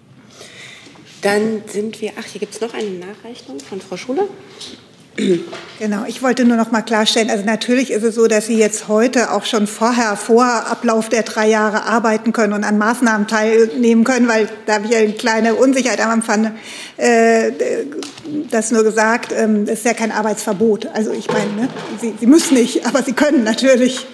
Dann sind wir, ach, hier gibt es noch eine Nachreichung von Frau Schuler. Genau, ich wollte nur noch mal klarstellen, also natürlich ist es so, dass Sie jetzt heute auch schon vorher, vor Ablauf der drei Jahre arbeiten können und an Maßnahmen teilnehmen können, weil da habe ich ja eine kleine Unsicherheit am Anfang äh, das nur gesagt, äh, das ist ja kein Arbeitsverbot. Also ich meine, ne, Sie, Sie müssen nicht, aber Sie können natürlich.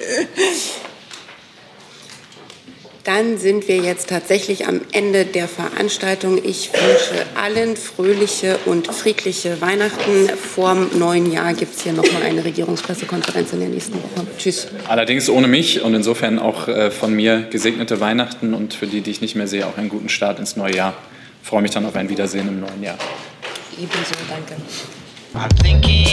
Dann sind wir jetzt tatsächlich am Ende der Veranstaltung. Ich wünsche allen fröhliche und friedliche Weihnachten. Vor dem neuen Jahr gibt es hier nochmal eine Regierungspressekonferenz in der nächsten Woche. Tschüss. Allerdings ohne mich und insofern auch äh, von mir gesegnete Weihnachten und für die, die ich nicht mehr sehe, auch einen guten Start ins neue Jahr. Ich freue mich dann auf ein Wiedersehen im neuen Jahr. Ebenso, danke. I'm thinking